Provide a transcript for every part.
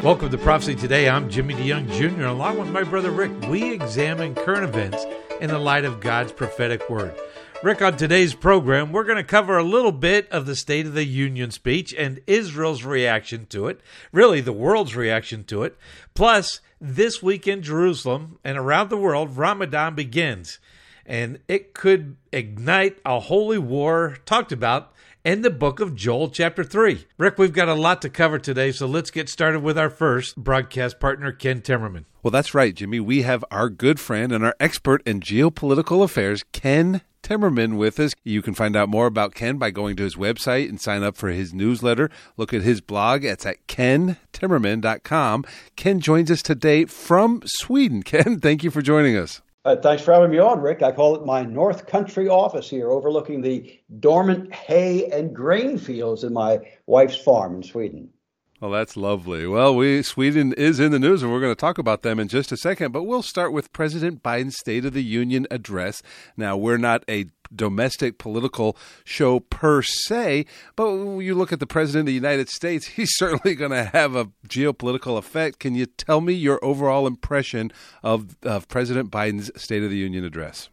Welcome to Prophecy Today. I'm Jimmy DeYoung Jr. Along with my brother Rick, we examine current events in the light of God's prophetic word. Rick, on today's program, we're going to cover a little bit of the State of the Union speech and Israel's reaction to it, really the world's reaction to it. Plus, this week in Jerusalem and around the world, Ramadan begins, and it could ignite a holy war talked about in the book of Joel, chapter 3. Rick, we've got a lot to cover today, so let's get started with our first broadcast partner, Ken Timmerman. Well, that's right, Jimmy. We have our good friend and our expert in geopolitical affairs, Ken Timmerman, with us. You can find out more about Ken by going to his website and sign up for his newsletter. Look at his blog. It's at kentimmerman.com. Ken joins us today from Sweden. Ken, thank you for joining us. Thanks for having me on, Rick. I call it my North Country office here, overlooking the dormant hay and grain fields in my wife's farm in Sweden. Well, that's lovely. Well, Sweden is in the news, and we're going to talk about them in just a second. But we'll start with President Biden's State of the Union address. Now, we're not a domestic political show per se, but when you look at the President of the United States, he's certainly going to have a geopolitical effect. Can you tell me your overall impression of President Biden's State of the Union address?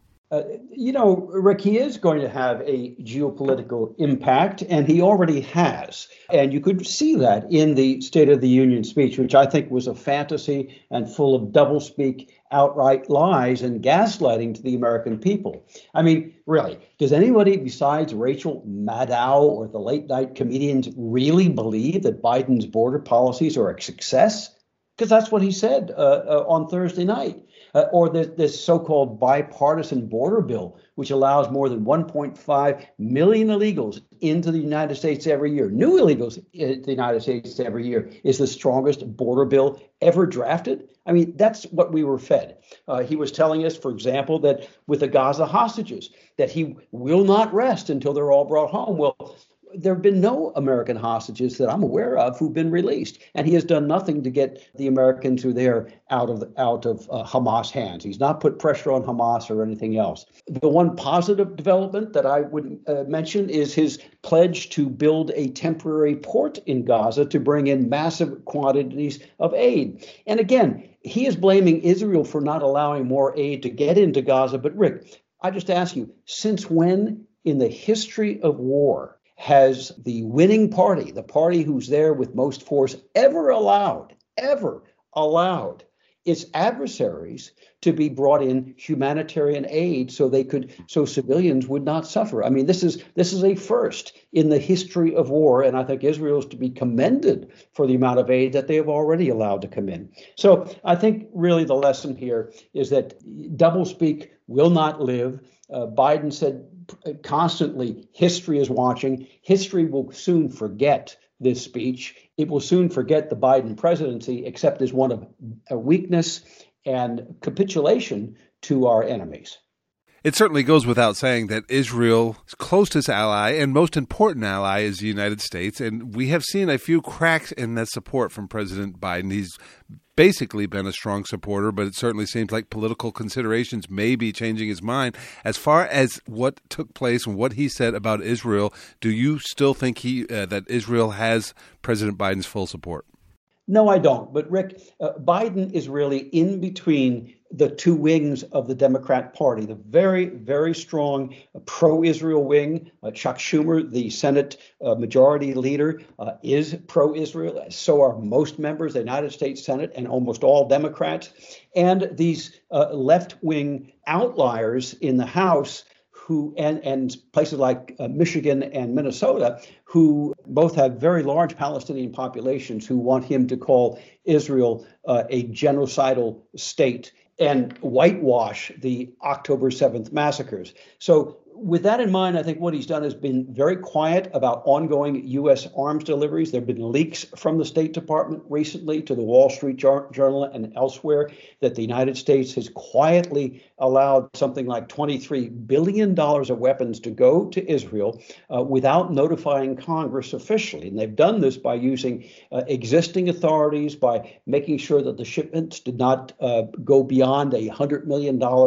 Rick, he is going to have a geopolitical impact, and he already has. And you could see that in the State of the Union speech, which I think was a fantasy and full of doublespeak, outright lies and gaslighting to the American people. I mean, really, does anybody besides Rachel Maddow or the late night comedians really believe that Biden's border policies are a success? Because that's what he said on Thursday night. Or this so-called bipartisan border bill, which allows more than 1.5 million illegals into the United States every year. New illegals in the United States every year is the strongest border bill ever drafted. I mean, that's what we were fed. He was telling us, for example, that with the Gaza hostages, that he will not rest until they're all brought home. Well, there have been no American hostages that I'm aware of who've been released, and he has done nothing to get the Americans who are there out of Hamas hands. He's not put pressure on Hamas or anything else. The one positive development that I would mention is his pledge to build a temporary port in Gaza to bring in massive quantities of aid. And again, he is blaming Israel for not allowing more aid to get into Gaza. But Rick, I just ask you, since when in the history of war has the winning party, the party who's there with most force, ever allowed its adversaries to be brought in humanitarian aid so civilians would not suffer? I mean, this is a first in the history of war, and I think Israel is to be commended for the amount of aid that they have already allowed to come in. So I think really the lesson here is that doublespeak will not live. Biden said constantly, history is watching. History will soon forget this speech. It will soon forget the Biden presidency, except as one of a weakness and capitulation to our enemies. It certainly goes without saying that Israel's closest ally and most important ally is the United States, and we have seen a few cracks in that support from President Biden. He's basically been a strong supporter, but it certainly seems like political considerations may be changing his mind. As far as what took place and what he said about Israel, do you still think that Israel has President Biden's full support? No, I don't. But Rick, Biden is really in between the two wings of the Democrat Party, the very, very strong pro-Israel wing. Chuck Schumer, the Senate majority leader, is pro-Israel. So are most members of the United States Senate and almost all Democrats. And these left-wing outliers in the House and places like Michigan and Minnesota, who both have very large Palestinian populations who want him to call Israel a genocidal state and whitewash the October 7th massacres. So with that in mind, I think what he's done has been very quiet about ongoing U.S. arms deliveries. There have been leaks from the State Department recently to the Wall Street Journal and elsewhere that the United States has quietly allowed something like $23 billion of weapons to go to Israel without notifying Congress officially. And they've done this by using existing authorities, by making sure that the shipments did not go beyond a $100 million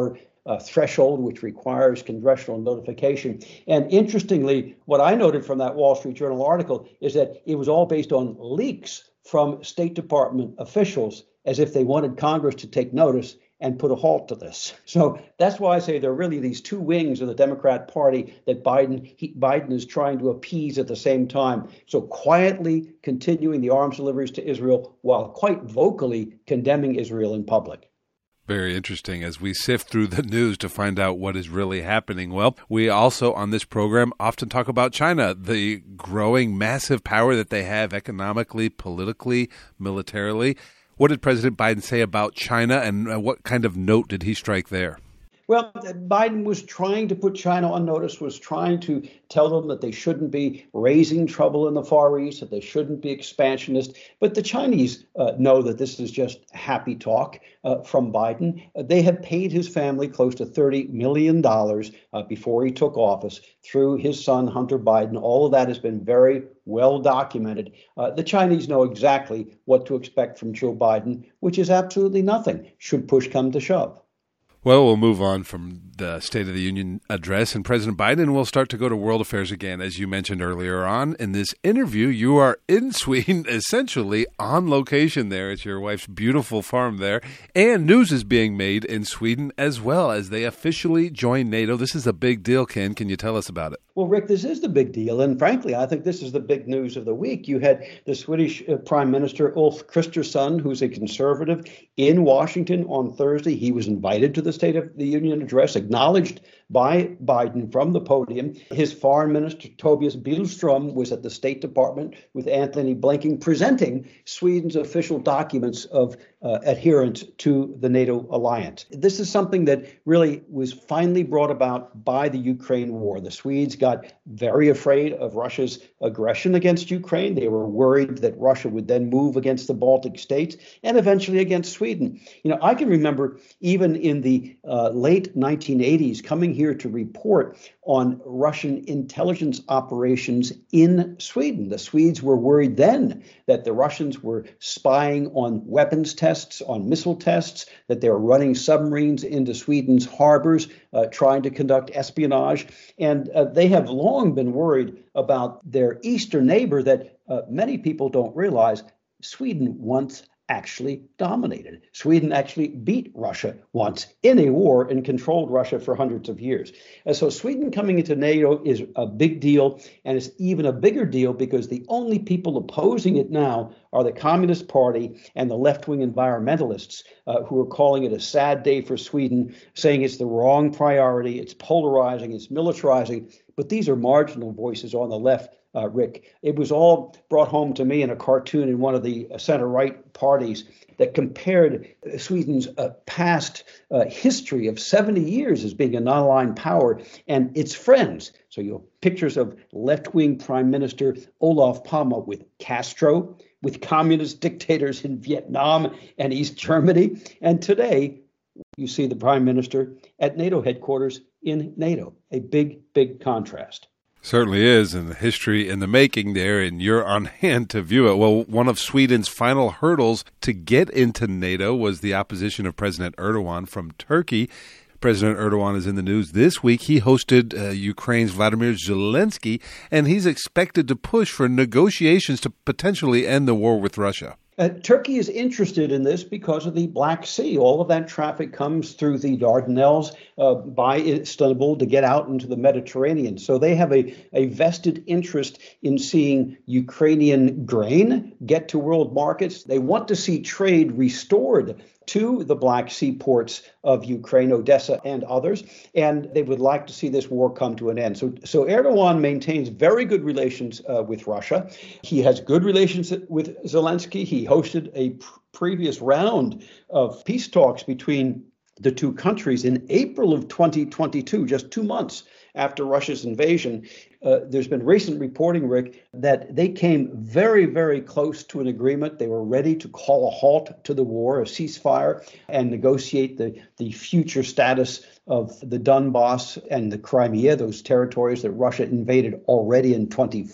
threshold, which requires congressional notification. And interestingly, what I noted from that Wall Street Journal article is that it was all based on leaks from State Department officials, as if they wanted Congress to take notice and put a halt to this. So that's why I say there are really these two wings of the Democrat Party that Biden is trying to appease at the same time. So quietly continuing the arms deliveries to Israel while quite vocally condemning Israel in public. Very interesting as we sift through the news to find out what is really happening. Well, we also on this program often talk about China, the growing massive power that they have economically, politically, militarily. What did President Biden say about China, and what kind of note did he strike there? Well, Biden was trying to put China on notice, was trying to tell them that they shouldn't be raising trouble in the Far East, that they shouldn't be expansionist. But the Chinese know that this is just happy talk from Biden. They have paid his family close to $30 million before he took office through his son, Hunter Biden. All of that has been very well documented. The Chinese know exactly what to expect from Joe Biden, which is absolutely nothing, should push come to shove. Well, we'll move on from the State of the Union address and President Biden. We'll start to go to world affairs again. As you mentioned earlier on in this interview, you are in Sweden, essentially on location there at your wife's beautiful farm there. And news is being made in Sweden as well as they officially join NATO. This is a big deal, Ken. Can you tell us about it? Well, Rick, this is the big deal. And frankly, I think this is the big news of the week. You had the Swedish Prime Minister Ulf Kristersson, who's a conservative, in Washington on Thursday. He was invited to the State of the Union address, acknowledged by Biden from the podium. His foreign minister, Tobias Billström, was at the State Department with Anthony Blinken, presenting Sweden's official documents of adherence to the NATO alliance. This is something that really was finally brought about by the Ukraine war. The Swedes got very afraid of Russia's aggression against Ukraine. They were worried that Russia would then move against the Baltic states and eventually against Sweden. You know, I can remember even in the late 1980s coming here to report on Russian intelligence operations in Sweden. The Swedes were worried then that the Russians were spying on weapons tests, on missile tests, that they were running submarines into Sweden's harbors, trying to conduct espionage. And they have long been worried about their eastern neighbor that many people don't realize Sweden once actually dominated. Sweden actually beat Russia once in a war and controlled Russia for hundreds of years. And so Sweden coming into NATO is a big deal, and it's even a bigger deal because the only people opposing it now are the Communist Party and the left-wing environmentalists who are calling it a sad day for Sweden, saying it's the wrong priority, it's polarizing, it's militarizing. But these are marginal voices on the left, Rick. It was all brought home to me in a cartoon in one of the center-right parties that compared Sweden's past history of 70 years as being a non-aligned power and its friends. So you have pictures of left-wing Prime Minister Olof Palme with Castro, with communist dictators in Vietnam and East Germany. And today, you see the Prime Minister at NATO headquarters in NATO. A big, big contrast. Certainly is, and the history in the making there, and you're on hand to view it. Well, one of Sweden's final hurdles to get into NATO was the opposition of President Erdogan from Turkey. President Erdogan is in the news this week. He hosted Ukraine's Vladimir Zelensky, and he's expected to push for negotiations to potentially end the war with Russia. Turkey is interested in this because of the Black Sea. All of that traffic comes through the Dardanelles by Istanbul to get out into the Mediterranean. So they have a vested interest in seeing Ukrainian grain get to world markets. They want to see trade restored to the Black Sea ports of Ukraine, Odessa, and others, and they would like to see this war come to an end. So Erdogan maintains very good relations with Russia. He has good relations with Zelensky. He hosted a previous round of peace talks between the two countries in April of 2022, just 2 months after Russia's invasion. There's been recent reporting, Rick, that they came very, very close to an agreement. They were ready to call a halt to the war, a ceasefire, and negotiate the future status of the Donbass and the Crimea, those territories that Russia invaded already in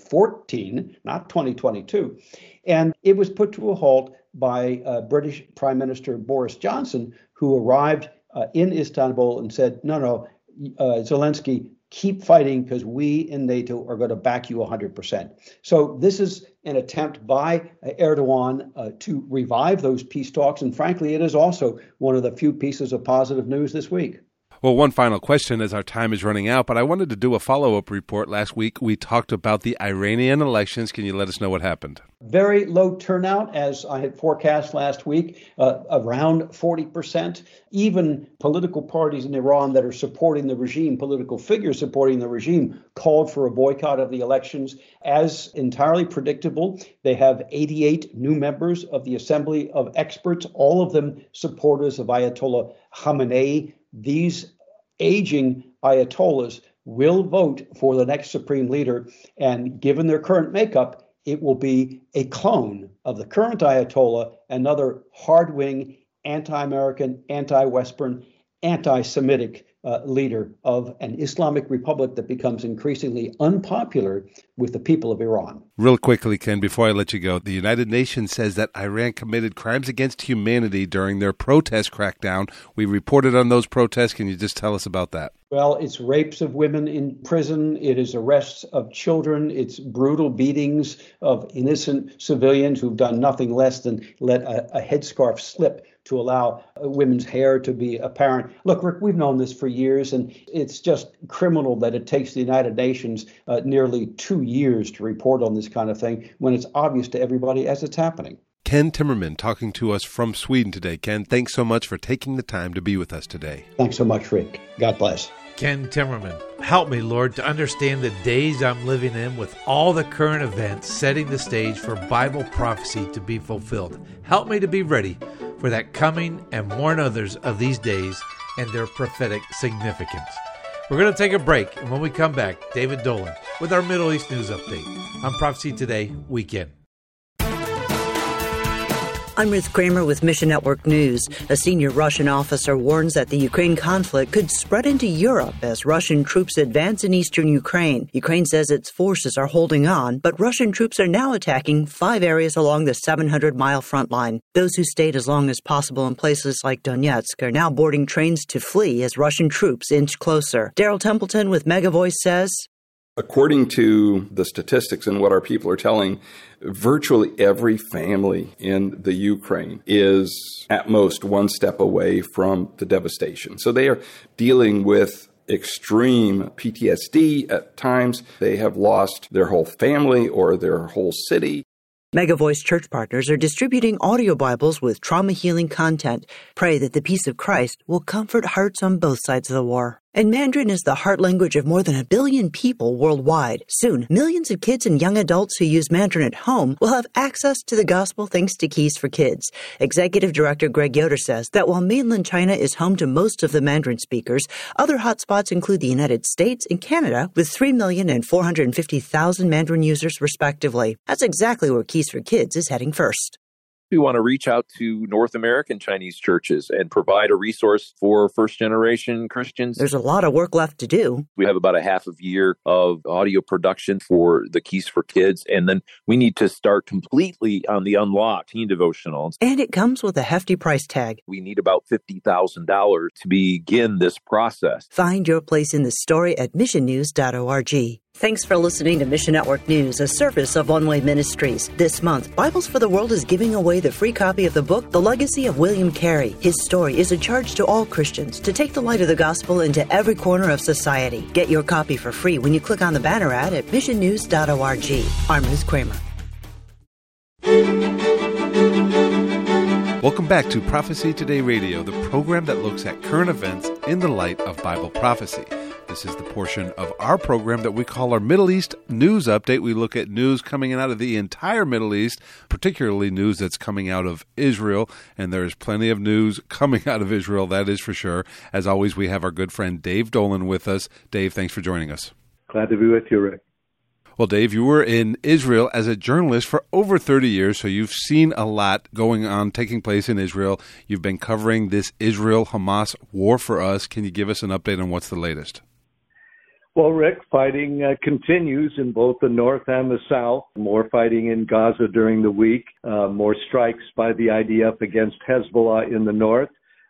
2014, not 2022. And it was put to a halt by British Prime Minister Boris Johnson, who arrived in Istanbul and said, no, Zelensky, keep fighting because we in NATO are going to back you 100%. So this is an attempt by Erdogan to revive those peace talks. And frankly, it is also one of the few pieces of positive news this week. Well, one final question as our time is running out, but I wanted to do a follow-up report. Last week, we talked about the Iranian elections. Can you let us know what happened? Very low turnout, as I had forecast last week, around 40%. Even political parties in Iran that are supporting the regime, political figures supporting the regime, called for a boycott of the elections. As entirely predictable, they have 88 new members of the Assembly of Experts, all of them supporters of Ayatollah Khamenei. These aging Ayatollahs will vote for the next supreme leader, and given their current makeup, it will be a clone of the current Ayatollah, another hard-wing, anti-American, anti-Western, anti-Semitic leader of an Islamic republic that becomes increasingly unpopular with the people of Iran. Real quickly, Ken, before I let you go, the United Nations says that Iran committed crimes against humanity during their protest crackdown. We reported on those protests. Can you just tell us about that? Well, it's rapes of women in prison. It is arrests of children. It's brutal beatings of innocent civilians who've done nothing less than let a headscarf slip to allow women's hair to be apparent. Look, Rick, we've known this for years, and it's just criminal that it takes the United Nations nearly 2 years to report on this kind of thing when it's obvious to everybody as it's happening. Ken Timmerman talking to us from Sweden today. Ken, thanks so much for taking the time to be with us today. Thanks so much, Rick. God bless. Ken Timmerman, help me, Lord, to understand the days I'm living in with all the current events setting the stage for Bible prophecy to be fulfilled. Help me to be ready for that coming and warn others of these days and their prophetic significance. We're going to take a break, and when we come back, David Dolan with our Middle East News Update on Prophecy Today Weekend. I'm Ruth Kramer with Mission Network News. A senior Russian officer warns that the Ukraine conflict could spread into Europe as Russian troops advance in eastern Ukraine. Ukraine says its forces are holding on, but Russian troops are now attacking 5 areas along the 700-mile front line. Those who stayed as long as possible in places like Donetsk are now boarding trains to flee as Russian troops inch closer. Daryl Templeton with Megavoice says, according to the statistics and what our people are telling, virtually every family in the Ukraine is at most one step away from the devastation. So they are dealing with extreme PTSD at times. They have lost their whole family or their whole city. Megavoice church partners are distributing audio Bibles with trauma healing content. Pray that the peace of Christ will comfort hearts on both sides of the war. And Mandarin is the heart language of more than 1 billion people worldwide. Soon, millions of kids and young adults who use Mandarin at home will have access to the gospel thanks to Keys for Kids. Executive Director Greg Yoder says that while mainland China is home to most of the Mandarin speakers, other hotspots include the United States and Canada with 3,000,000 and 450,000 Mandarin users respectively. That's exactly where Keys for Kids is heading first. We want to reach out to North American Chinese churches and provide a resource for first-generation Christians. There's a lot of work left to do. We have about a half a year of audio production for the Keys for Kids, and then we need to start completely on the Unlocked teen devotionals. And it comes with a hefty price tag. We need about $50,000 to begin this process. Find your place in the story at missionnews.org. Thanks for listening to Mission Network News, a service of One Way Ministries. This month, Bibles for the World is giving away the free copy of the book, The Legacy of William Carey. His story is a charge to all Christians to take the light of the gospel into every corner of society. Get your copy for free when you click on the banner ad at missionnews.org. I'm Ruth Kramer. Welcome back to Prophecy Today Radio, the program that looks at current events in the light of Bible prophecy. This is the portion of our program that we call our Middle East News Update. We look at news coming out of the entire Middle East, particularly news that's coming out of Israel, and there is plenty of news coming out of Israel, that is for sure. As always, we have our good friend Dave Dolan with us. Dave, thanks for joining us. Glad to be with you, Rick. Well, Dave, you were in Israel as a journalist for over 30 years, so you've seen a lot going on, taking place in Israel. You've been covering this Israel-Hamas war for us. Can you give us an update on what's the latest? Well, Rick, fighting continues in both the north and the south. More fighting in Gaza during the week, more strikes by the IDF against Hezbollah in the north.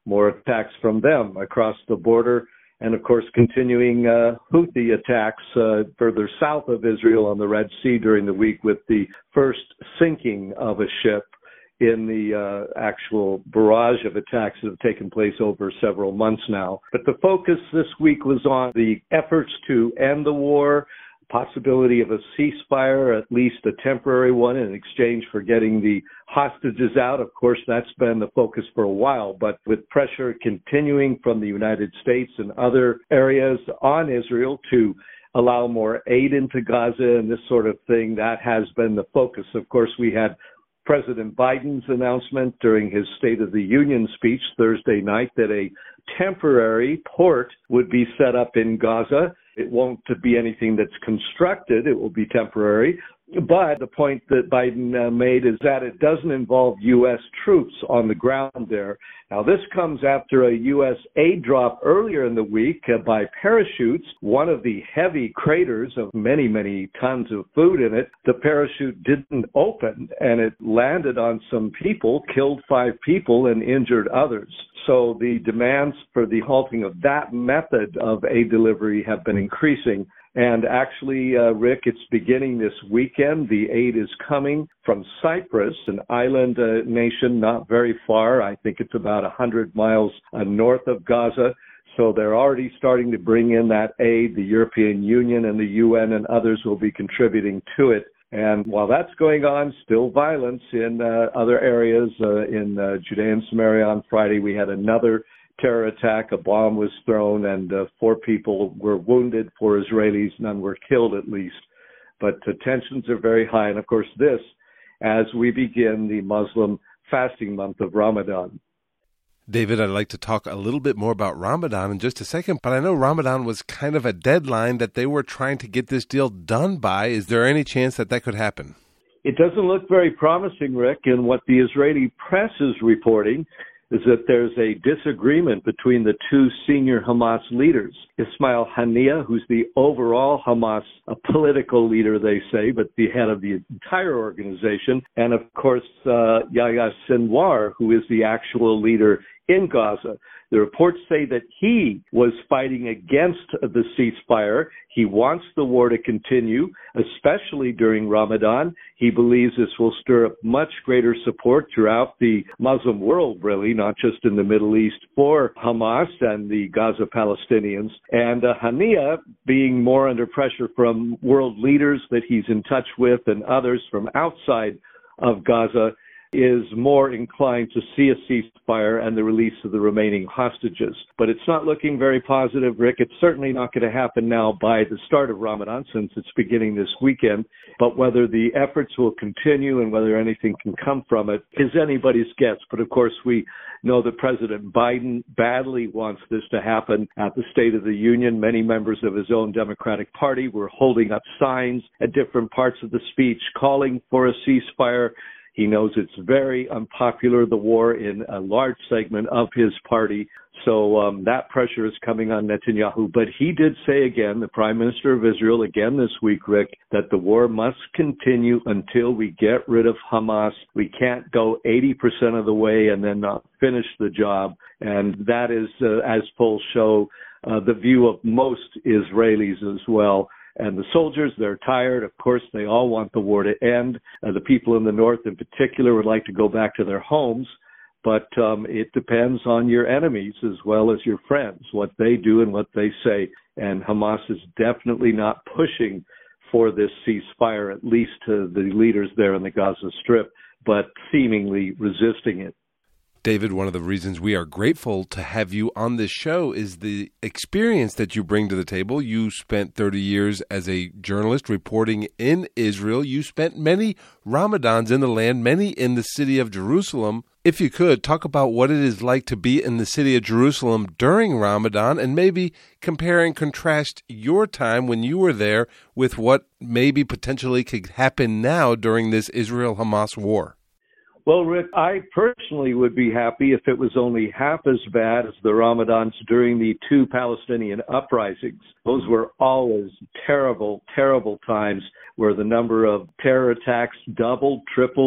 more attacks from them across the border. And, of course, continuing Houthi attacks further south of Israel on the Red Sea during the week with the first sinking of a ship in the actual barrage of attacks that have taken place over several months now. But the focus this week was on the efforts to end the war, possibility of a ceasefire, at least a temporary one, in exchange for getting the hostages out. Of course, that's been the focus for a while, but with pressure continuing from the United States and other areas on Israel to allow more aid into Gaza and this sort of thing, that has been the focus. Of course, we had President Biden's announcement during his State of the Union speech Thursday night that a temporary port would be set up in Gaza. It won't be anything that's constructed. It will be temporary. But the point that Biden made is that it doesn't involve U.S. troops on the ground there. Now, this comes after a U.S. aid drop earlier in the week by parachutes, one of the heavy craters of many, many tons of food in it. The parachute didn't open, and it landed on some people, killed 5 people, and injured others. So the demands for the halting of that method of aid delivery have been increasing. And actually, Rick, it's beginning this weekend. The aid is coming from Cyprus, an island nation not very far. I think it's about 100 miles north of Gaza. So they're already starting to bring in that aid. The European Union and the UN and others will be contributing to it. And while that's going on, still violence in other areas. In Judea and Samaria on Friday, we had another terror attack. A bomb was thrown and 4 people were wounded, 4 Israelis, none were killed at least. But tensions are very high. And of course this, as we begin the Muslim fasting month of Ramadan. David, I'd like to talk a little bit more about Ramadan in just a second, but I know Ramadan was kind of a deadline that they were trying to get this deal done by. Is there any chance that that could happen? It doesn't look very promising, Rick, and what the Israeli press is reporting is that there's a disagreement between the 2 senior Hamas leaders, Ismail Haniyeh, who's the overall Hamas political leader, they say, but the head of the entire organization, and of course Yahya Sinwar, who is the actual leader in Gaza. The reports say that he was fighting against the ceasefire. He wants the war to continue, especially during Ramadan. He believes this will stir up much greater support throughout the Muslim world, really, not just in the Middle East, for Hamas and the Gaza Palestinians. And Haniyeh, being more under pressure from world leaders that he's in touch with and others from outside of Gaza, is more inclined to see a ceasefire and the release of the remaining hostages. But it's not looking very positive, Rick. It's certainly not going to happen now by the start of Ramadan, since it's beginning this weekend. But whether the efforts will continue and whether anything can come from it is anybody's guess. But of course, we know that President Biden badly wants this to happen at the State of the Union. Many members of his own Democratic Party were holding up signs at different parts of the speech calling for a ceasefire. He knows it's very unpopular, the war, in a large segment of his party. So that pressure is coming on Netanyahu. But he did say again, the Prime Minister of Israel, again this week, Rick, that the war must continue until we get rid of Hamas. We can't go 80% of the way and then not finish the job. And that is, as polls show, the view of most Israelis as well. And the soldiers, they're tired. Of course, they all want the war to end. The people in the north in particular would like to go back to their homes. But it depends on your enemies as well as your friends, what they do and what they say. And Hamas is definitely not pushing for this ceasefire, at least to the leaders there in the Gaza Strip, but seemingly resisting it. David, one of the reasons we are grateful to have you on this show is the experience that you bring to the table. You spent 30 years as a journalist reporting in Israel. You spent many Ramadans in the land, many in the city of Jerusalem. If you could, talk about what it is like to be in the city of Jerusalem during Ramadan and maybe compare and contrast your time when you were there with what maybe potentially could happen now during this Israel-Hamas war. Well, Rick, I personally would be happy if it was only half as bad as the Ramadans during the 2 Palestinian uprisings. Those were always terrible, terrible times where the number of terror attacks doubled, tripled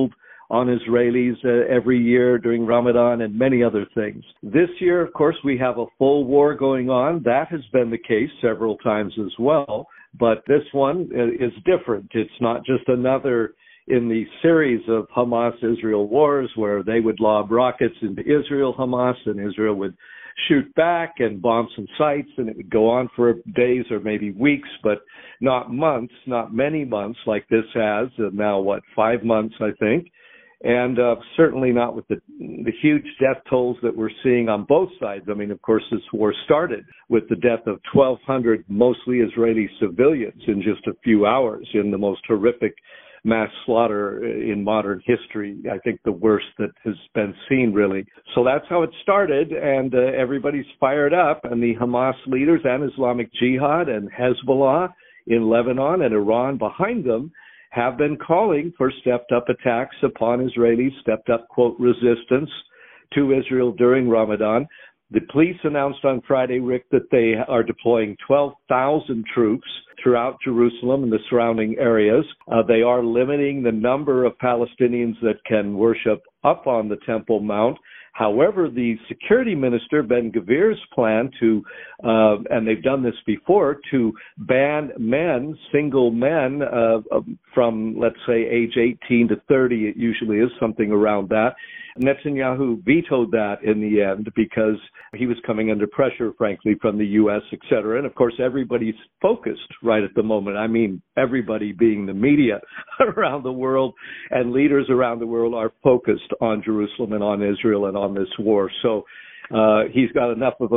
on Israelis every year during Ramadan and many other things. This year, of course, we have a full war going on. That has been the case several times as well. But this one is different. It's not just another in the series of Hamas-Israel wars where they would lob rockets into Israel, Hamas, and Israel would shoot back and bomb some sites, and it would go on for days or maybe weeks, but not months, not many months like this has. Now, 5 months, I think. And certainly not with the huge death tolls that we're seeing on both sides. I mean, of course, this war started with the death of 1,200 mostly Israeli civilians in just a few hours in the most horrific mass slaughter in modern history. I think the worst that has been seen, really. So that's how it started, and everybody's fired up, and the Hamas leaders and Islamic Jihad and Hezbollah in Lebanon and Iran behind them have been calling for stepped-up attacks upon Israelis, stepped-up, quote, resistance to Israel during Ramadan. The police announced on Friday, Rick, that they are deploying 12,000 troops throughout Jerusalem and the surrounding areas. They are limiting the number of Palestinians that can worship up on the Temple Mount. However, the security minister, Ben Gvir's plan to, and they've done this before, to ban men, single men from, let's say, age 18 to 30, it usually is something around that. Netanyahu vetoed that in the end because he was coming under pressure, frankly, from the U.S., et cetera. And, of course, everybody's focused right at the moment. I mean, everybody being the media around the world and leaders around the world are focused on Jerusalem and on Israel and on this war. So he's got enough of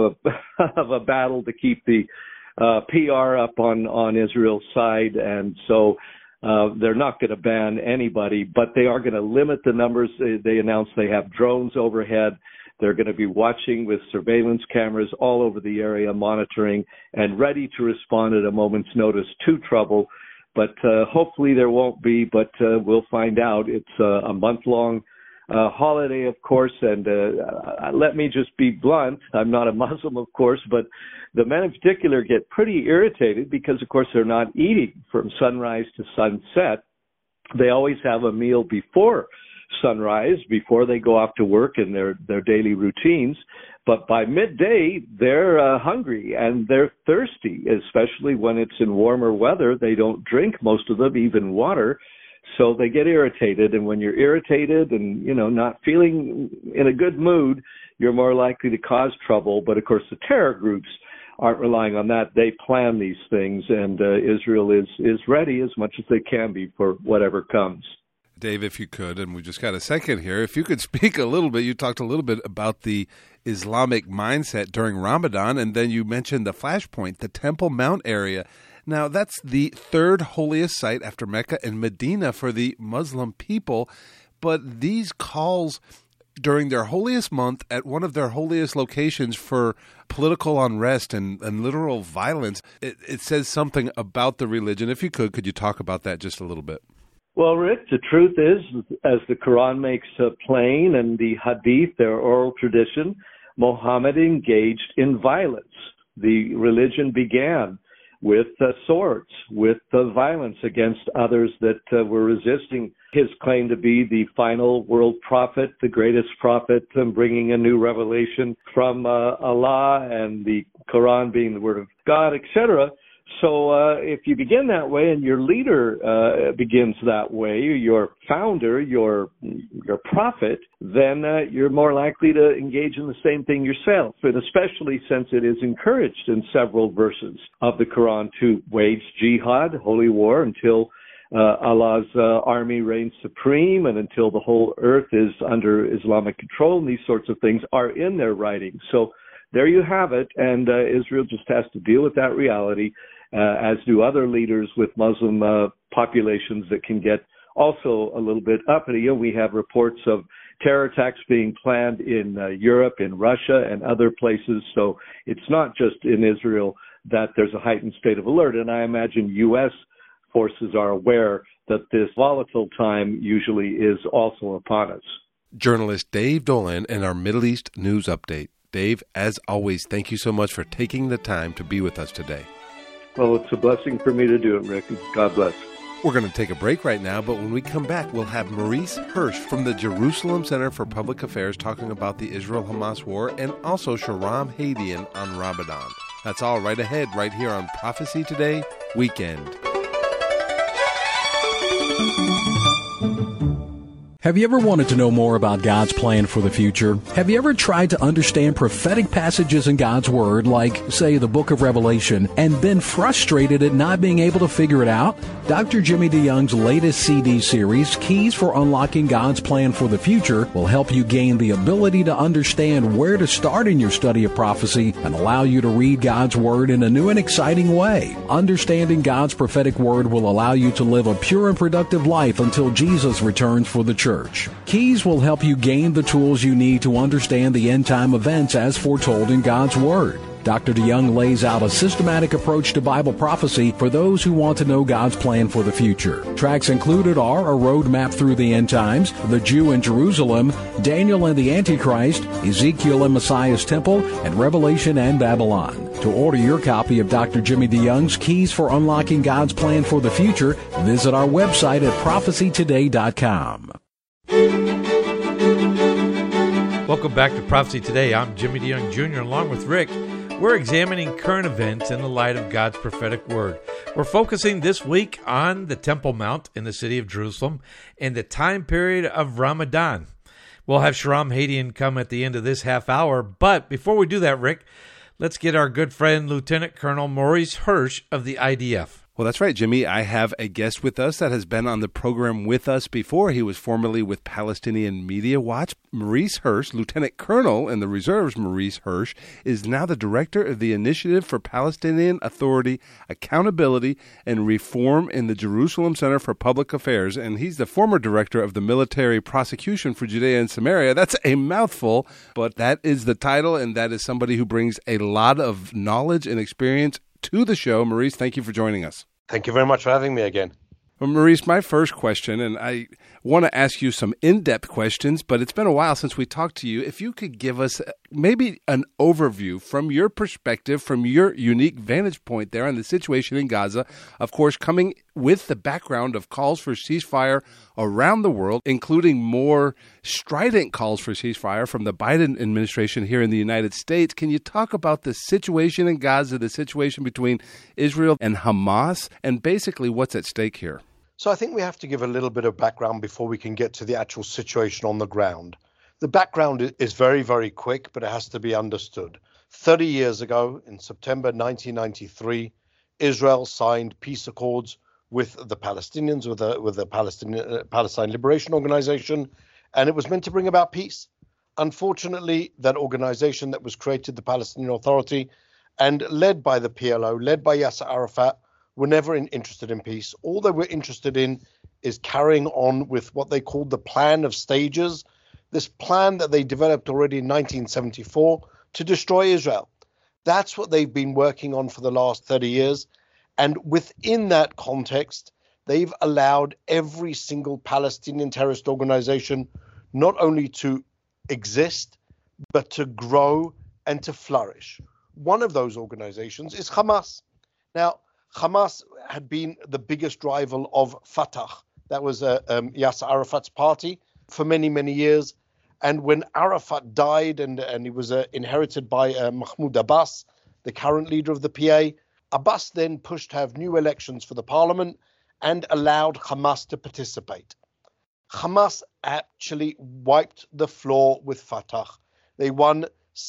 a battle to keep the PR up on Israel's side. And so they're not going to ban anybody, but they are going to limit the numbers. They announced they have drones overhead. They're going to be watching with surveillance cameras all over the area, monitoring and ready to respond at a moment's notice to trouble. But hopefully there won't be, but we'll find out. It's a month-long holiday, of course, and let me just be blunt. I'm not a Muslim, of course, but the men in particular get pretty irritated because, of course, they're not eating from sunrise to sunset. They always have a meal before sunrise, before they go off to work in their daily routines. But by midday, they're hungry and they're thirsty, especially when it's in warmer weather. They don't drink, most of them, even water. So they get irritated, and when you're irritated and, not feeling in a good mood, you're more likely to cause trouble. But, of course, the terror groups aren't relying on that. They plan these things, and Israel is ready as much as they can be for whatever comes. Dave, if you could, and we just got a second here, if you could speak a little bit, you talked a little bit about the Islamic mindset during Ramadan, and then you mentioned the flashpoint, the Temple Mount area. Now, that's the third holiest site after Mecca and Medina for the Muslim people, but these calls during their holiest month at one of their holiest locations for political unrest and literal violence, it says something about the religion. If you could you talk about that just a little bit? Well, Rick, the truth is, as the Quran makes plain and the Hadith, their oral tradition, Muhammad engaged in violence. The religion began with swords, with violence against others that were resisting his claim to be the final world prophet, the greatest prophet, bringing a new revelation from Allah and the Quran being the word of God, etc. So if you begin that way and your leader begins that way, your founder, your prophet, then you're more likely to engage in the same thing yourself, and especially since it is encouraged in several verses of the Quran to wage jihad, holy war, until Allah's army reigns supreme and until the whole earth is under Islamic control, and these sorts of things are in their writings. So there you have it, and Israel just has to deal with that reality, as do other leaders with Muslim populations that can get also a little bit uppity. We have reports of terror attacks being planned in Europe, in Russia, and other places. So it's not just in Israel that there's a heightened state of alert. And I imagine U.S. forces are aware that this volatile time usually is also upon us. Journalist Dave Dolan and our Middle East News Update. Dave, as always, thank you so much for taking the time to be with us today. Well, it's a blessing for me to do it, Rick. God bless. We're going to take a break right now, but when we come back, we'll have Maurice Hirsch from the Jerusalem Center for Public Affairs talking about the Israel-Hamas war, and also Shahram Hadian on Ramadan. That's all right ahead, right here on Prophecy Today Weekend. Have you ever wanted to know more about God's plan for the future? Have you ever tried to understand prophetic passages in God's Word, like, say, the book of Revelation, and been frustrated at not being able to figure it out? Dr. Jimmy DeYoung's latest CD series, Keys for Unlocking God's Plan for the Future, will help you gain the ability to understand where to start in your study of prophecy and allow you to read God's Word in a new and exciting way. Understanding God's prophetic Word will allow you to live a pure and productive life until Jesus returns for the church. Keys will help you gain the tools you need to understand the end-time events as foretold in God's Word. Dr. DeYoung lays out a systematic approach to Bible prophecy for those who want to know God's plan for the future. Tracks included are A Roadmap Through the End Times, The Jew in Jerusalem, Daniel and the Antichrist, Ezekiel and Messiah's Temple, and Revelation and Babylon. To order your copy of Dr. Jimmy DeYoung's Keys for Unlocking God's Plan for the Future, visit our website at prophecytoday.com. Welcome back to Prophecy Today. I'm Jimmy DeYoung Jr. along with Rick. We're examining current events in the light of God's prophetic word. We're focusing this week on the Temple Mount in the city of Jerusalem and the time period of Ramadan. We'll have Shahram Hadian come at the end of this half hour, but before we do that, Rick, let's get our good friend Lieutenant Colonel Maurice Hirsch of the IDF. Well, that's right, Jimmy. I have a guest with us that has been on the program with us before. He was formerly with Palestinian Media Watch. Maurice Hirsch, Lieutenant Colonel in the Reserves, Maurice Hirsch, is now the director of the Initiative for Palestinian Authority, Accountability, and Reform in the Jerusalem Center for Public Affairs. And he's the former director of the Military Prosecution for Judea and Samaria. That's a mouthful, but that is the title, and that is somebody who brings a lot of knowledge and experience to the show. Maurice, thank you for joining us. Thank you very much for having me again. Well, Maurice, my first question, and I want to ask you some in-depth questions, but it's been a while since we talked to you. If you could give us maybe an overview from your perspective, from your unique vantage point there on the situation in Gaza, of course, coming with the background of calls for ceasefire around the world, including more strident calls for ceasefire from the Biden administration here in the United States. Can you talk about the situation in Gaza, the situation between Israel and Hamas, and basically what's at stake here? So I think we have to give a little bit of background before we can get to the actual situation on the ground. The background is very, very quick, but it has to be understood. 30 years ago, in September 1993, Israel signed peace accords with the Palestinians, with the Palestine Liberation Organization, and it was meant to bring about peace. Unfortunately, that organization that was created, the Palestinian Authority, and led by the PLO, led by Yasser Arafat, were never interested in peace. All they were interested in is carrying on with what they called the Plan of Stages, this plan that they developed already in 1974 to destroy Israel. That's what they've been working on for the last 30 years. And within that context, they've allowed every single Palestinian terrorist organization not only to exist, but to grow and to flourish. One of those organizations is Hamas. Now, Hamas had been the biggest rival of Fatah. That was Yasser Arafat's party for many, many years. And when Arafat died and he was inherited by Mahmoud Abbas, the current leader of the PA, Abbas then pushed to have new elections for the parliament and allowed Hamas to participate. Hamas actually wiped the floor with Fatah. They won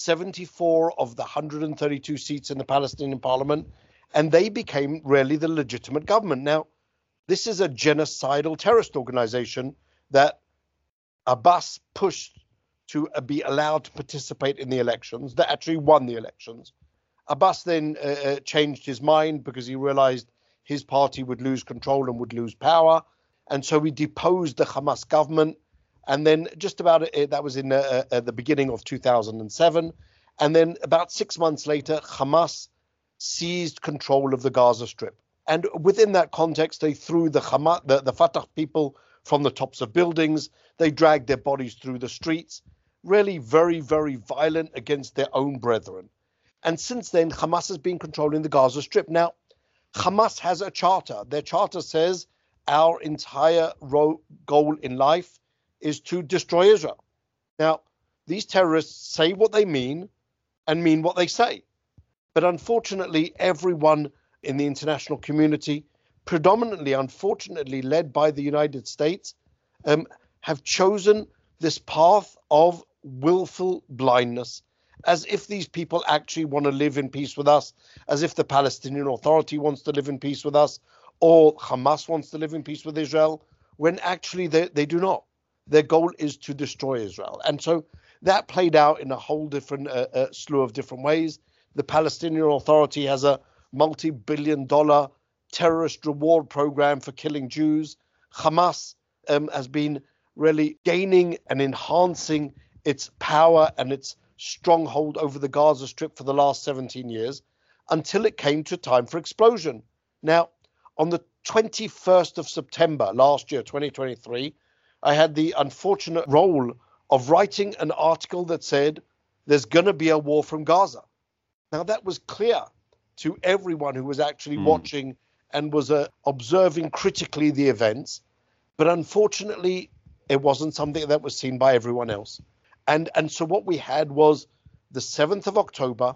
74 of the 132 seats in the Palestinian parliament, and they became really the legitimate government. Now, this is a genocidal terrorist organization that Abbas pushed to be allowed to participate in the elections, that actually won the elections. Abbas then changed his mind because he realized his party would lose control and would lose power. And so he deposed the Hamas government. And then just about that was in the beginning of 2007. And then about 6 months later, Hamas seized control of the Gaza Strip. And within that context, they threw the Fatah people from the tops of buildings. They dragged their bodies through the streets, really very, very violent against their own brethren. And since then, Hamas has been controlling the Gaza Strip. Now, Hamas has a charter. Their charter says our entire goal in life is to destroy Israel. Now, these terrorists say what they mean and mean what they say. But unfortunately, everyone in the international community, predominantly, unfortunately, led by the United States, have chosen this path of willful blindness, as if these people actually want to live in peace with us, as if the Palestinian Authority wants to live in peace with us, or Hamas wants to live in peace with Israel, when actually they do not. Their goal is to destroy Israel. And so that played out in a whole different slew of different ways. The Palestinian Authority has a multi-billion-dollar terrorist reward program for killing Jews. Hamas has been really gaining and enhancing its power and its stronghold over the Gaza Strip for the last 17 years, until it came to time for explosion. Now, on the 21st of September last year, 2023, I had the unfortunate role of writing an article that said there's going to be a war from Gaza. Now, that was clear to everyone who was actually watching and was observing critically the events. But unfortunately, it wasn't something that was seen by everyone else. And so what we had was the 7th of October,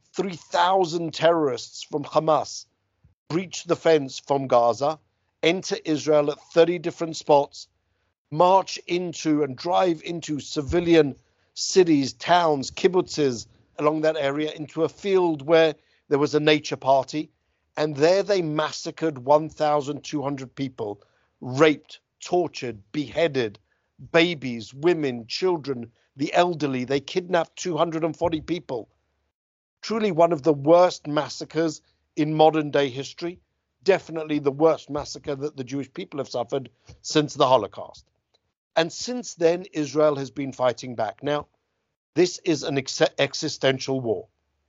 3,000 terrorists from Hamas breach the fence from Gaza, enter Israel at 30 different spots, march into and drive into civilian cities, towns, kibbutzes along that area, into a field where there was a nature party. And there they massacred 1,200 people, raped, tortured, beheaded, babies, women, children, the elderly. They kidnapped 240 people. Truly one of the worst massacres in modern day history. Definitely the worst massacre that the Jewish people have suffered since the Holocaust. And since then, Israel has been fighting back. Now, this is an existential war.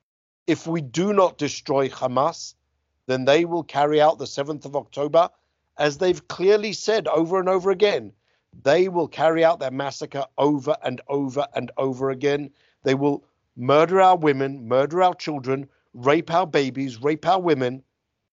If we do not destroy Hamas, then they will carry out the 7th of October, as they've clearly said over and over again. They will carry out their massacre over and over and over again. They will murder our women, murder our children, rape our babies, rape our women,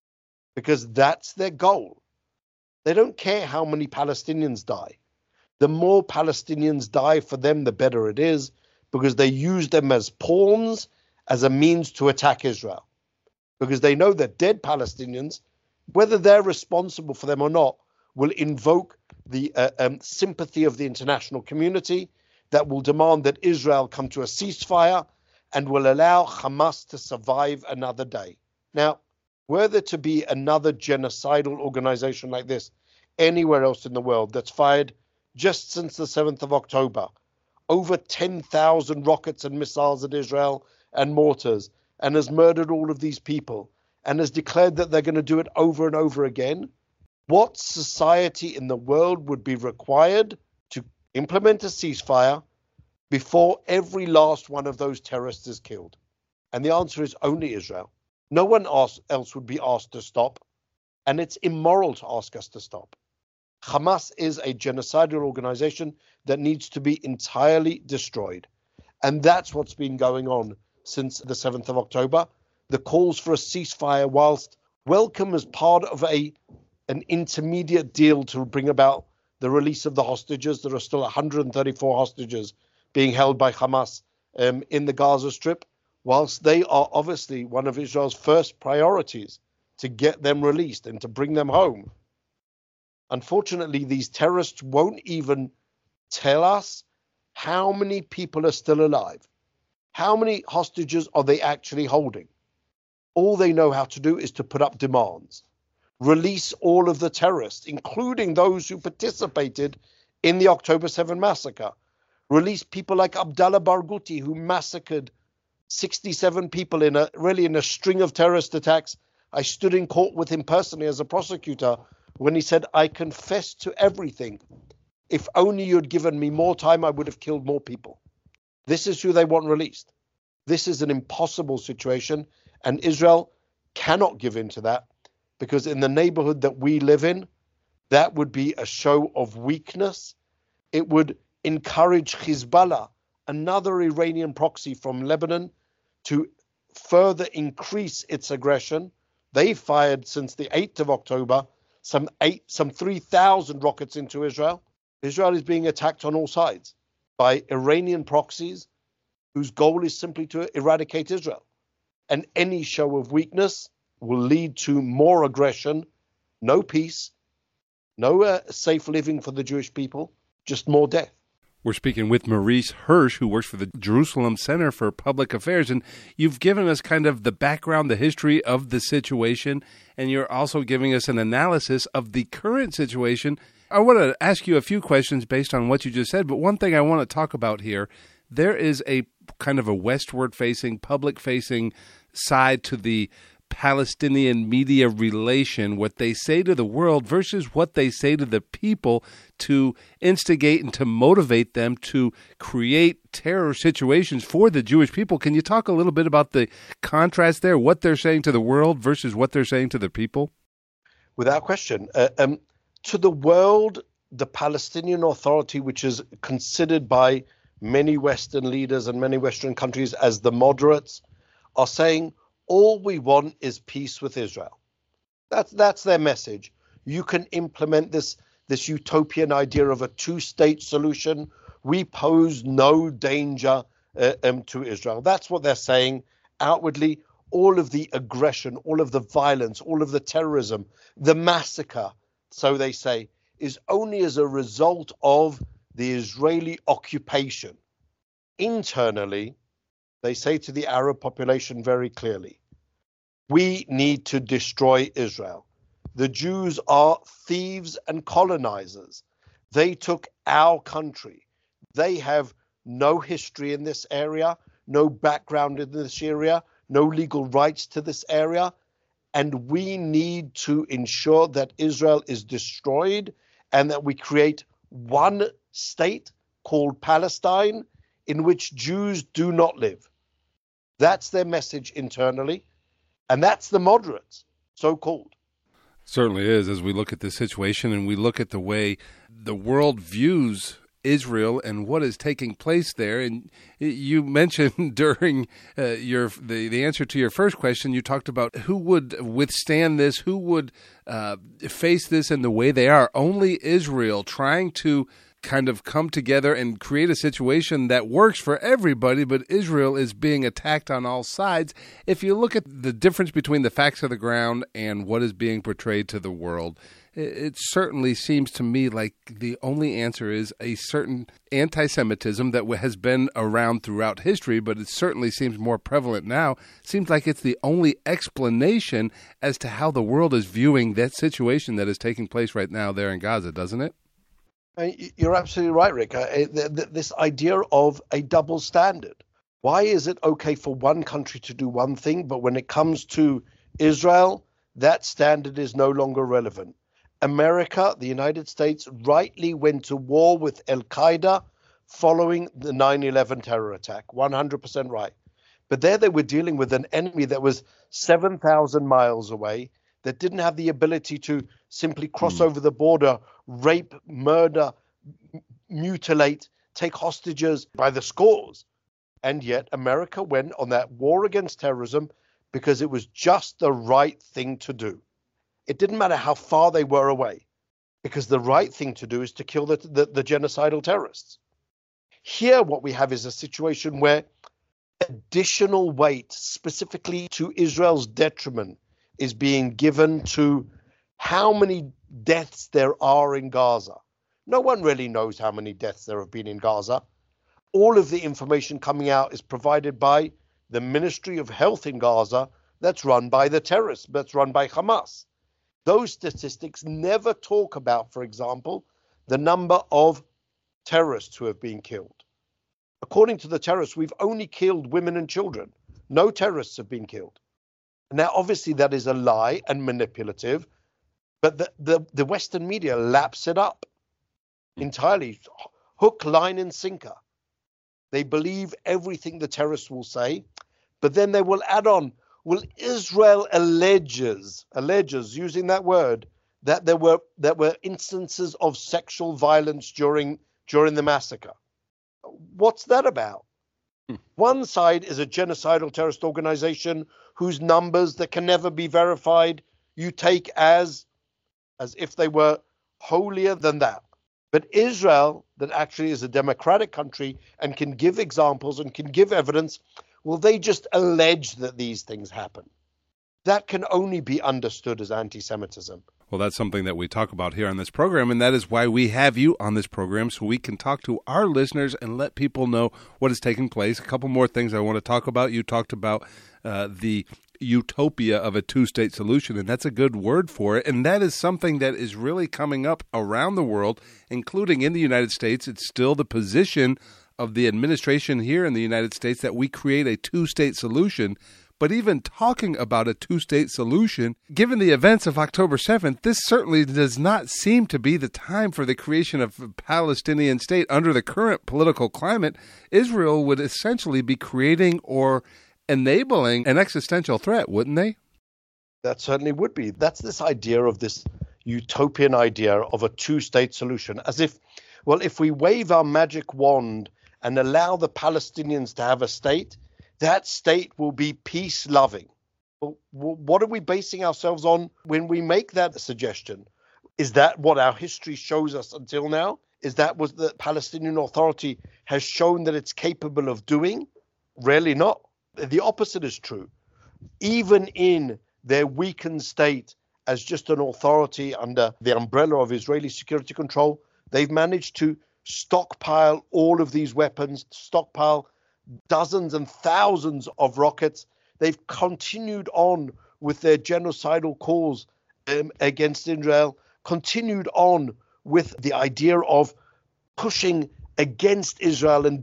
because that's their goal. They don't care how many Palestinians die. The more Palestinians die for them, the better it is, because they use them as pawns, as a means to attack Israel. Because they know that dead Palestinians, whether they're responsible for them or not, will invoke the sympathy of the international community, that will demand that Israel come to a ceasefire and will allow Hamas to survive another day. Now, were there to be another genocidal organization like this anywhere else in the world that's fired just since the 7th of October, over 10,000 rockets and missiles at Israel and mortars, and has murdered all of these people, and has declared that they're going to do it over and over again, what society in the world would be required to implement a ceasefire before every last one of those terrorists is killed? And the answer is only Israel. No one else would be asked to stop, and it's immoral to ask us to stop. Hamas is a genocidal organization that needs to be entirely destroyed. And that's what's been going on since the 7th of October. The calls for a ceasefire, whilst welcome as part of an intermediate deal to bring about the release of the hostages. There are still 134 hostages being held by Hamas in the Gaza Strip, whilst they are obviously one of Israel's first priorities to get them released and to bring them home. Unfortunately, these terrorists won't even tell us how many people are still alive. How many hostages are they actually holding? All they know how to do is to put up demands. Release all of the terrorists, including those who participated in the October 7 massacre. Release people like Abdallah Barghouti, who massacred 67 people in a string of terrorist attacks. I stood in court with him personally as a prosecutor when he said, "I confess to everything. If only you'd given me more time, I would have killed more people." This is who they want released. This is an impossible situation, and Israel cannot give in to that, because in the neighborhood that we live in, that would be a show of weakness. It would encourage Hezbollah, another Iranian proxy from Lebanon, to further increase its aggression. They fired since the 8th of October some 3,000 rockets into Israel. Israel is being attacked on all sides by Iranian proxies whose goal is simply to eradicate Israel. And any show of weakness will lead to more aggression, no peace, no safe living for the Jewish people, just more death. We're speaking with Maurice Hirsch, who works for the Jerusalem Center for Public Affairs, and you've given us kind of the background, the history of the situation, and you're also giving us an analysis of the current situation. I want to ask you a few questions based on what you just said, but one thing I want to talk about here, there is a kind of a westward-facing, public-facing side to the Palestinian media relation, what they say to the world versus what they say to the people to instigate and to motivate them to create terror situations for the Jewish people. Can you talk a little bit about the contrast there, what they're saying to the world versus what they're saying to the people? Without question. To the world, the Palestinian Authority, which is considered by many Western leaders and many Western countries as the moderates, are saying, all we want is peace with Israel. That's their message. You can implement this utopian idea of a two-state solution. We pose no danger to Israel. That's what they're saying outwardly. All of the aggression, all of the violence, all of the terrorism, the massacre, so they say, is only as a result of the Israeli occupation. Internally, they say to the Arab population very clearly, we need to destroy Israel. The Jews are thieves and colonizers. They took our country. They have no history in this area, no background in this area, no legal rights to this area. And we need to ensure that Israel is destroyed and that we create one state called Palestine in which Jews do not live. That's their message internally. And that's the moderates, so-called. Certainly is, as we look at this situation and we look at the way the world views Israel and what is taking place there. And you mentioned during the answer to your first question, you talked about who would withstand this, who would face this in the way they are. Only Israel, trying to kind of come together and create a situation that works for everybody, but Israel is being attacked on all sides. If you look at the difference between the facts of the ground and what is being portrayed to the world, it certainly seems to me like the only answer is a certain anti-Semitism that has been around throughout history, but it certainly seems more prevalent now. It seems like it's the only explanation as to how the world is viewing that situation that is taking place right now there in Gaza, doesn't it? You're absolutely right, Rick. This idea of a double standard. Why is it okay for one country to do one thing, but when it comes to Israel, that standard is no longer relevant? America, the United States, rightly went to war with Al-Qaeda following the 9/11 terror attack. 100% right. But there they were dealing with an enemy that was 7,000 miles away, that didn't have the ability to simply cross over the border, rape, murder, mutilate, take hostages by the scores. And yet America went on that war against terrorism because it was just the right thing to do. It didn't matter how far they were away, because the right thing to do is to kill the genocidal terrorists. Here what we have is a situation where additional weight, specifically to Israel's detriment, is being given to how many deaths there are in Gaza. No one really knows how many deaths there have been in Gaza. All of the information coming out is provided by the Ministry of Health in Gaza that's run by the terrorists, that's run by Hamas. Those statistics never talk about, for example, the number of terrorists who have been killed. According to the terrorists, we've only killed women and children. No terrorists have been killed. Now, obviously, that is a lie and manipulative, but the Western media laps it up entirely. Hook, line, and sinker. They believe everything the terrorists will say, but then they will add on, well, Israel alleges, using that word, that there were instances of sexual violence during the massacre. What's that about? One side is a genocidal terrorist organization whose numbers that can never be verified you take as as if they were holier than that. But Israel, that actually is a democratic country and can give examples and can give evidence, well, they just allege that these things happen. That can only be understood as anti-Semitism. Well, that's something that we talk about here on this program, and that is why we have you on this program, so we can talk to our listeners and let people know what is taking place. A couple more things I want to talk about. You talked about the utopia of a two-state solution, and that's a good word for it, and that is something that is really coming up around the world, including in the United States. It's still the position of the administration here in the United States that we create a two-state solution. But even talking about a two-state solution, given the events of October 7th, this certainly does not seem to be the time for the creation of a Palestinian state. Under the current political climate, Israel would essentially be creating or enabling an existential threat, wouldn't they? That certainly would be. That's this idea of this utopian idea of a two-state solution, as if, well, if we wave our magic wand and allow the Palestinians to have a state, that state will be peace-loving. Well, what are we basing ourselves on when we make that suggestion? Is that what our history shows us until now? Is that what the Palestinian Authority has shown that it's capable of doing? Really not. The opposite is true. Even in their weakened state as just an authority under the umbrella of Israeli security control, they've managed to stockpile all of these weapons, stockpile dozens and thousands of rockets. They've continued on with their genocidal cause against Israel, continued on with the idea of pushing against Israel and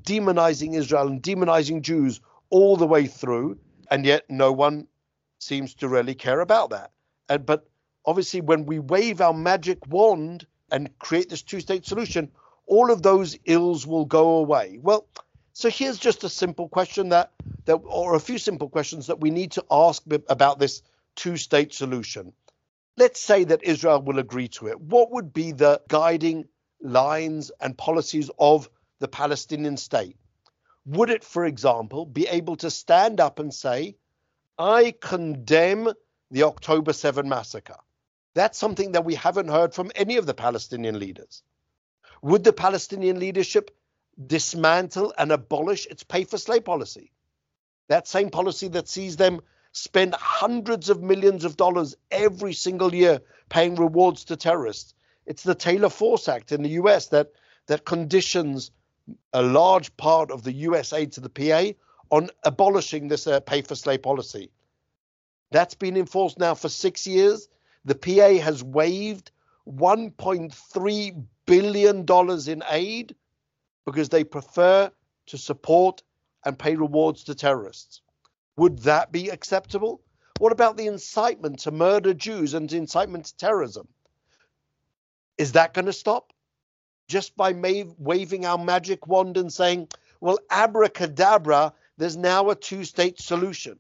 demonizing Jews all the way through, and yet no one seems to really care about that. But obviously, when we wave our magic wand and create this two-state solution, all of those ills will go away. Well, so here's just a simple question or a few simple questions that we need to ask about this two-state solution. Let's say that Israel will agree to it. What would be the guiding lines and policies of the Palestinian state? Would it, for example, be able to stand up and say, I condemn the October 7 massacre? That's something that we haven't heard from any of the Palestinian leaders. Would the Palestinian leadership dismantle and abolish its pay-for-slay policy? That same policy that sees them spend hundreds of millions of dollars every single year paying rewards to terrorists. It's the Taylor Force Act in the U.S. that conditions a large part of the U.S. aid to the PA on abolishing this pay-for-slay policy. That's been enforced now for 6 years. The PA has waived $1.3 billion in aid because they prefer to support and pay rewards to terrorists. Would that be acceptable? What about the incitement to murder Jews and incitement to terrorism? Is that going to stop? Just by waving our magic wand and saying, well, abracadabra, there's now a two-state solution.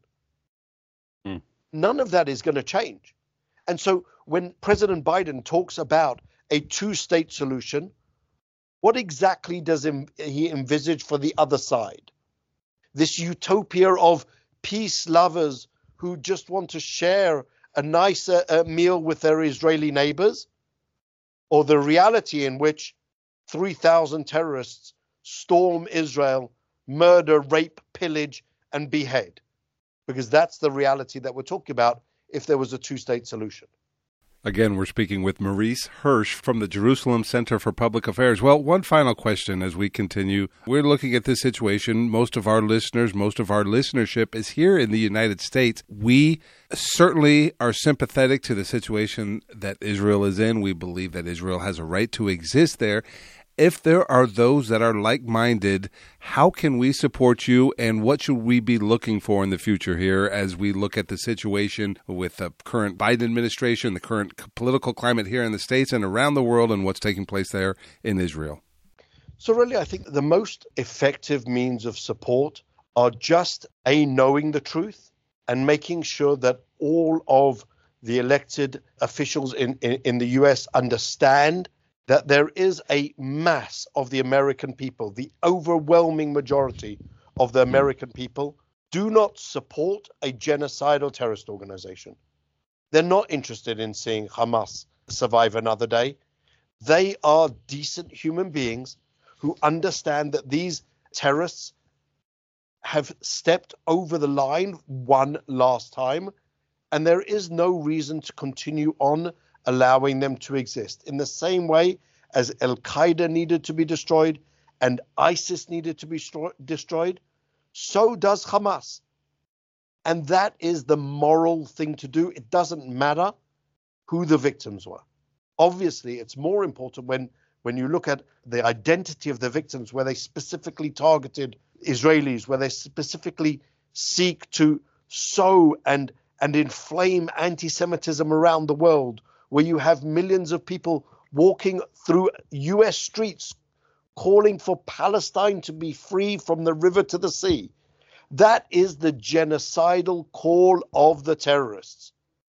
None of that is going to change. And so when President Biden talks about a two-state solution, what exactly does he envisage for the other side? This utopia of peace lovers who just want to share a nice meal with their Israeli neighbors? Or the reality in which 3,000 terrorists storm Israel, murder, rape, pillage, and behead? Because that's the reality that we're talking about if there was a two-state solution. Again, we're speaking with Maurice Hirsch from the Jerusalem Center for Public Affairs. Well, one final question as we continue. We're looking at this situation. Most of our listenership is here in the United States. We certainly are sympathetic to the situation that Israel is in. We believe that Israel has a right to exist there. If there are those that are like-minded, how can we support you, and what should we be looking for in the future here as we look at the situation with the current Biden administration, the current political climate here in the States and around the world, and what's taking place there in Israel? So really, I think the most effective means of support are just knowing the truth and making sure that all of the elected officials in the U.S. understand that there is a mass of the American people, the overwhelming majority of the American people, do not support a genocidal terrorist organization. They're not interested in seeing Hamas survive another day. They are decent human beings who understand that these terrorists have stepped over the line one last time, and there is no reason to continue on allowing them to exist. In the same way as Al-Qaeda needed to be destroyed and ISIS needed to be destroyed, so does Hamas. And that is the moral thing to do. It doesn't matter who the victims were. Obviously, it's more important when you look at the identity of the victims, where they specifically targeted Israelis, where they specifically seek to sow and inflame anti-Semitism around the world, where you have millions of people walking through U.S. streets calling for Palestine to be free from the river to the sea. That is the genocidal call of the terrorists.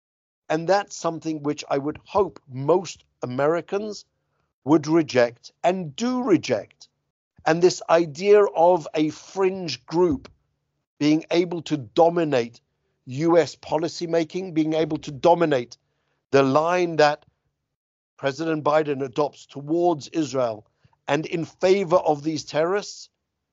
And that's something which I would hope most Americans would reject and do reject. And this idea of a fringe group being able to dominate U.S. policymaking, being able to dominate the line that President Biden adopts towards Israel and in favor of these terrorists,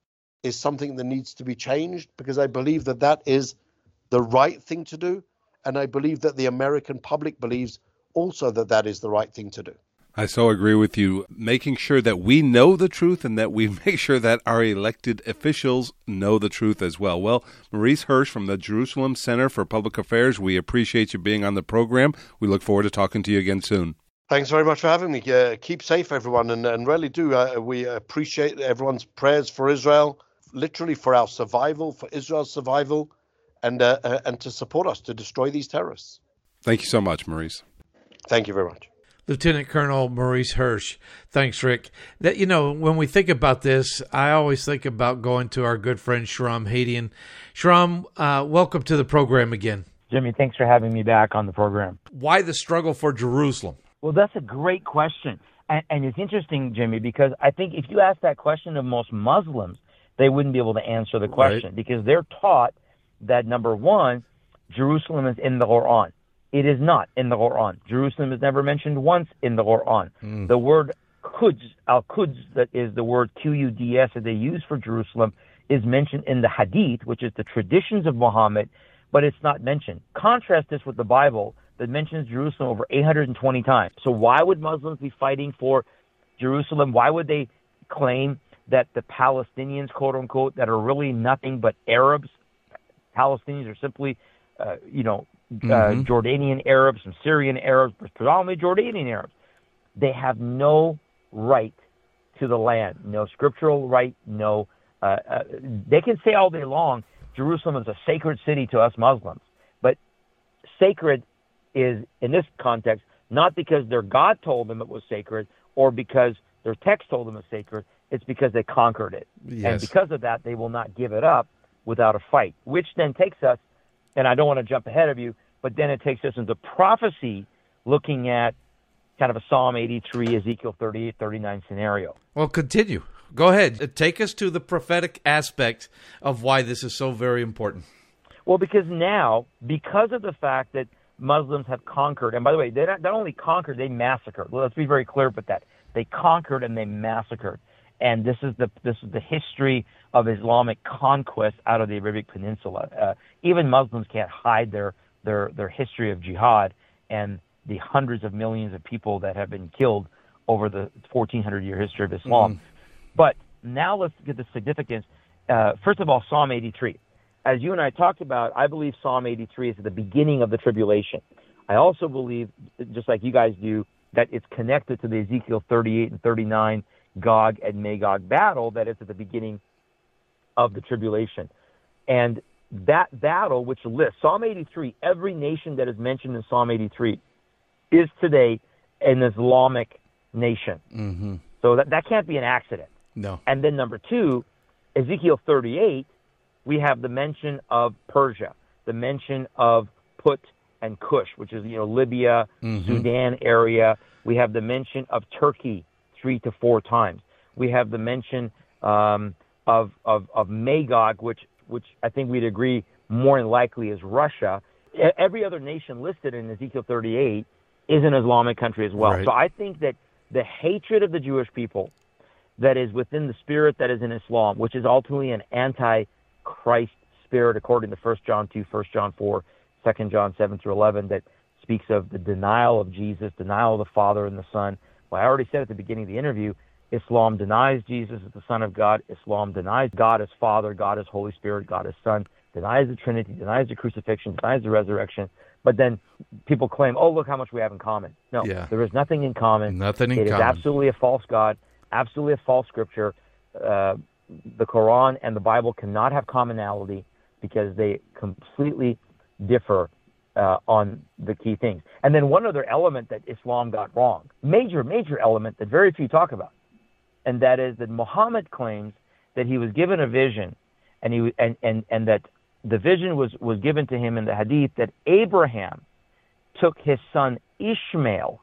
is something that needs to be changed, because I believe that that is the right thing to do. And I believe that the American public believes also that that is the right thing to do. I so agree with you. Making sure that we know the truth and that we make sure that our elected officials know the truth as well. Well, Maurice Hirsch from the Jerusalem Center for Public Affairs, we appreciate you being on the program. We look forward to talking to you again soon. Thanks very much for having me. Keep safe, everyone, and really do. We appreciate everyone's prayers for Israel, literally for our survival, for Israel's survival, and to support us to destroy these terrorists. Thank you so much, Maurice. Thank you very much. Lieutenant Colonel Maurice Hirsch. Thanks, Rick. That, when we think about this, I always think about going to our good friend Shram Hadian. Shram, welcome to the program again. Jimmy, thanks for having me back on the program. Why the struggle for Jerusalem? Well, that's a great question. And it's interesting, Jimmy, because I think if you ask that question of most Muslims, they wouldn't be able to answer the question, right? Because they're taught that, number one, Jerusalem is in the Quran. It is not in the Quran. Jerusalem is never mentioned once in the Quran. The word Quds, Al-Quds, that is the word Quds that they use for Jerusalem, is mentioned in the Hadith, which is the traditions of Muhammad, but it's not mentioned. Contrast this with the Bible that mentions Jerusalem over 820 times. So why would Muslims be fighting for Jerusalem? Why would they claim that the Palestinians, quote unquote, that are really nothing but Arabs, Palestinians are simply, Jordanian Arabs, some Syrian Arabs, but predominantly Jordanian Arabs. They have no right to the land, no scriptural right, no. They can say all day long, Jerusalem is a sacred city to us Muslims, but sacred is, in this context, not because their God told them it was sacred or because their text told them it's sacred. It's because they conquered it. Yes. And because of that, they will not give it up without a fight, which then takes us, and I don't want to jump ahead of you, but then it takes us into prophecy, looking at kind of a Psalm 83, Ezekiel 38, 39 scenario. Well, continue. Go ahead. Take us to the prophetic aspect of why this is so very important. Well, because of the fact that Muslims have conquered, and by the way, they not only conquered, they massacred. Well, let's be very clear about that. They conquered and they massacred. And this is the history of Islamic conquest out of the Arabic Peninsula. Even Muslims can't hide their history of jihad and the hundreds of millions of people that have been killed over the 1,400-year history of Islam. But now let's get the significance. First of all, Psalm 83. As you and I talked about, I believe Psalm 83 is at the beginning of the tribulation. I also believe, just like you guys do, that it's connected to the Ezekiel 38 and 39 Gog and Magog battle that is at the beginning of the tribulation. And that battle, which lists Psalm 83, every nation that is mentioned in Psalm 83 is today an Islamic nation. Mm-hmm. So that can't be an accident. No. And then number two, Ezekiel 38, we have the mention of Persia, the mention of Put and Cush, which is, Libya, Sudan area. We have the mention of Turkey 3 to 4 times. We have the mention of Magog, which I think we'd agree more than likely is Russia. Every other nation listed in Ezekiel 38 is an Islamic country as well. Right. So I think that the hatred of the Jewish people that is within the spirit that is in Islam, which is ultimately an anti-Christ spirit, according to 1 John 2, 1 John 4, 2 John 7 through 11, that speaks of the denial of Jesus, denial of the Father and the Son. Well, I already said at the beginning of the interview, Islam denies Jesus as the Son of God. Islam denies God as Father, God as Holy Spirit, God as Son, denies the Trinity, denies the crucifixion, denies the resurrection. But then people claim, oh, look how much we have in common. No, there is nothing in common. Nothing in common. It is absolutely a false God, absolutely a false scripture. The Quran and the Bible cannot have commonality because they completely differ on the key things. And then one other element that Islam got wrong, major element that very few talk about, and that is that Muhammad claims that he was given a vision, and that the vision was given to him in the hadith that Abraham took his son Ishmael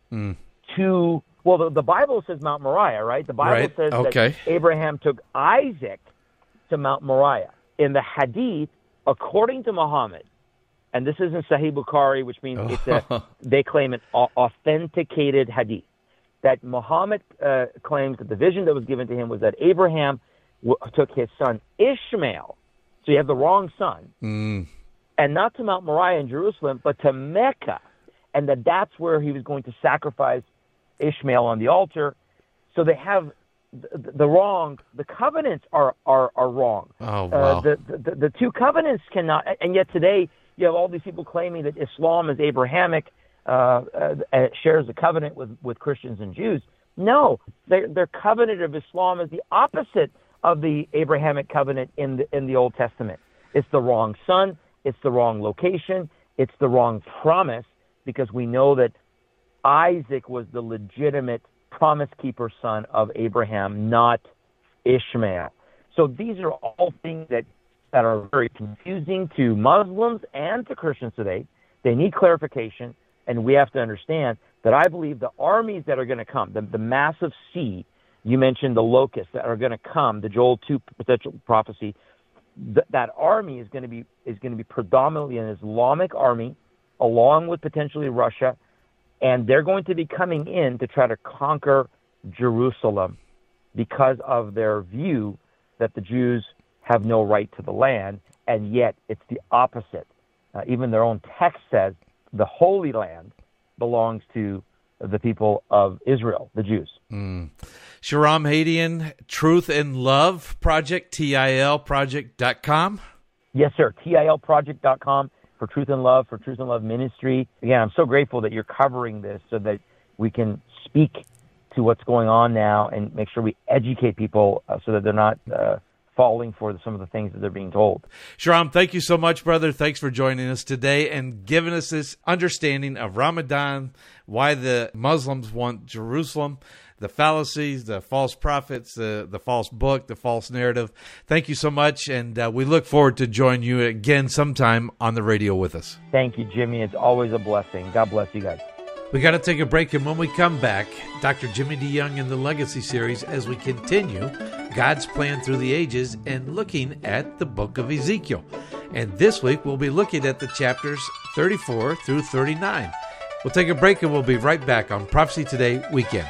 to, well, the Bible says Mount Moriah, right? The Bible says that Abraham took Isaac to Mount Moriah. In the hadith, according to Muhammad, and this isn't Sahih Bukhari, which means they claim an authenticated hadith, that Muhammad claims that the vision that was given to him was that Abraham took his son Ishmael, so you have the wrong son, and not to Mount Moriah in Jerusalem, but to Mecca, and that's where he was going to sacrifice Ishmael on the altar. So they have the covenants are wrong. Oh, wow. The two covenants cannot, and yet today you have all these people claiming that Islam is Abrahamic, shares a covenant with Christians and Jews. No, their covenant of Islam is the opposite of the Abrahamic covenant in the Old Testament. It's the wrong son, it's the wrong location, it's the wrong promise, because we know that Isaac was the legitimate promise keeper son of Abraham, not Ishmael. So these are all things that are very confusing to Muslims and to Christians today. They need clarification, and we have to understand that I believe the armies that are going to come, the massive sea, you mentioned the locusts that are going to come, the Joel 2 potential prophecy, that army is going to be predominantly an Islamic army, along with potentially Russia, and they're going to be coming in to try to conquer Jerusalem because of their view that the Jews have no right to the land, and yet it's the opposite. Even their own text says the Holy Land belongs to the people of Israel, the Jews. Shahram Hadian, Truth and Love Project, TILproject.com. Yes, sir, TILproject.com for Truth and Love, for Truth and Love Ministry. Again, I'm so grateful that you're covering this so that we can speak to what's going on now and make sure we educate people so that they're not falling for some of the things that they're being told. Shahram, thank you so much, brother. Thanks for joining us today and giving us this understanding of Ramadan, why the Muslims want Jerusalem, the fallacies, the false prophets, the false book, the false narrative. Thank you so much, and we look forward to joining you again sometime on the radio with us. Thank you, Jimmy. It's always a blessing. God bless you guys. We got to take a break, and when we come back, Dr. Jimmy DeYoung in the Legacy series as we continue God's plan through the ages and looking at the book of Ezekiel. And this week, we'll be looking at the chapters 34 through 39. We'll take a break, and we'll be right back on Prophecy Today Weekend.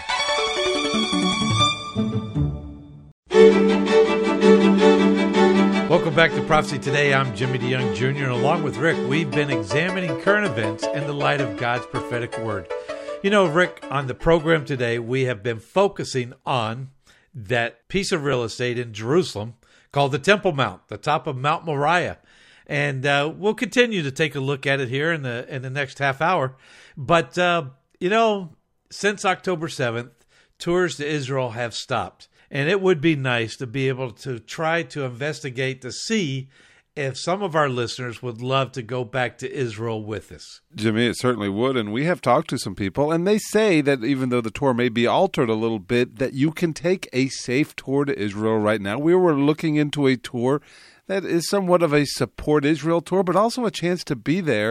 Welcome back to Prophecy Today. I'm Jimmy DeYoung Jr., and along with Rick, we've been examining current events in the light of God's prophetic word. You know, Rick, on the program today, we have been focusing on that piece of real estate in Jerusalem called the Temple Mount, the top of Mount Moriah. And we'll continue to take a look at it here in the next half hour. But, you know, since October 7th, tours to Israel have stopped. And it would be nice to be able to try to investigate to see if some of our listeners would love to go back to Israel with us. Jimmy, it certainly would. And we have talked to some people, and they say that even though the tour may be altered a little bit, that you can take a safe tour to Israel right now. We were looking into a tour that is somewhat of a support Israel tour, but also a chance to be there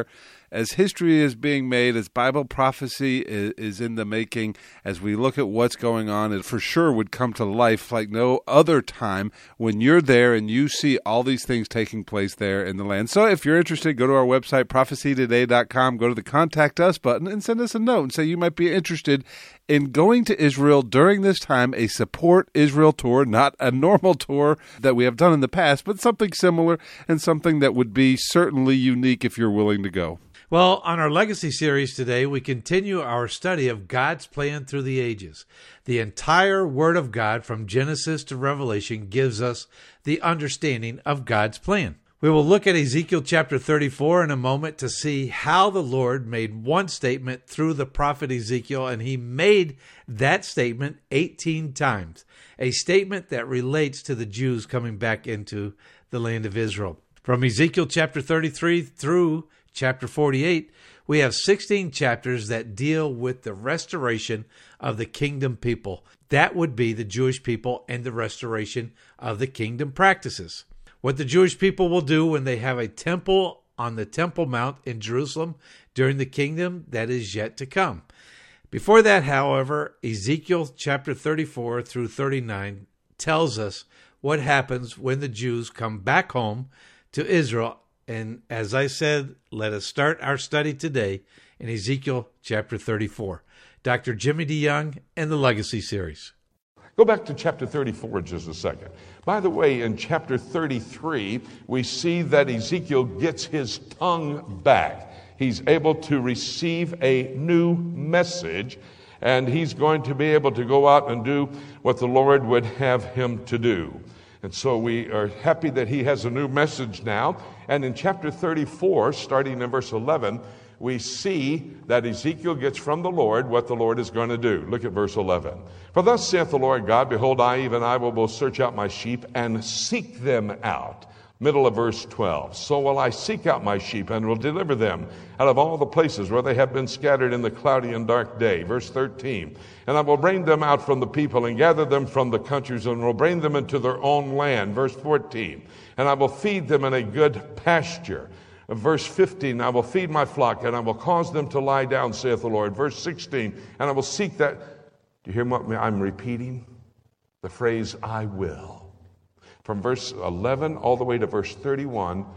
as history is being made, as Bible prophecy is in the making, as we look at what's going on, it for sure would come to life like no other time when you're there and you see all these things taking place there in the land. So if you're interested, go to our website, prophecytoday.com, go to the Contact Us button and send us a note and say you might be interested in going to Israel during this time, a Support Israel tour, not a normal tour that we have done in the past, but something similar and something that would be certainly unique if you're willing to go. Well, on our Legacy series today, we continue our study of God's plan through the ages. The entire Word of God from Genesis to Revelation gives us the understanding of God's plan. We will look at Ezekiel chapter 34 in a moment to see how the Lord made one statement through the prophet Ezekiel, and he made that statement 18 times, a statement that relates to the Jews coming back into the land of Israel. From Ezekiel chapter 33 through chapter 48, we have 16 chapters that deal with the restoration of the kingdom people. That would be the Jewish people and the restoration of the kingdom practices. What the Jewish people will do when they have a temple on the Temple Mount in Jerusalem during the kingdom that is yet to come. Before that, however, Ezekiel chapter 34 through 39 tells us what happens when the Jews come back home to Israel. And as I said, let us start our study today in Ezekiel chapter 34. Dr. Jimmy DeYoung and the Legacy series. Go back to chapter 34 just a second. By the way, in chapter 33, we see that Ezekiel gets his tongue back. He's able to receive a new message, and he's going to be able to go out and do what the Lord would have him to do. And so we are happy that he has a new message now. And in chapter 34, starting in verse 11, we see that Ezekiel gets from the Lord what the Lord is going to do. Look at verse 11. For thus saith the Lord God, behold, I, even I, will both search out my sheep and seek them out. Middle of verse 12. So will I seek out my sheep and will deliver them out of all the places where they have been scattered in the cloudy and dark day. Verse 13. And I will bring them out from the people and gather them from the countries and will bring them into their own land. Verse 14. And I will feed them in a good pasture. Verse 15, I will feed my flock, and I will cause them to lie down, saith the Lord. Verse 16, and I will seek that. Do you hear what I'm repeating? The phrase, I will. From verse 11 all the way to verse 31,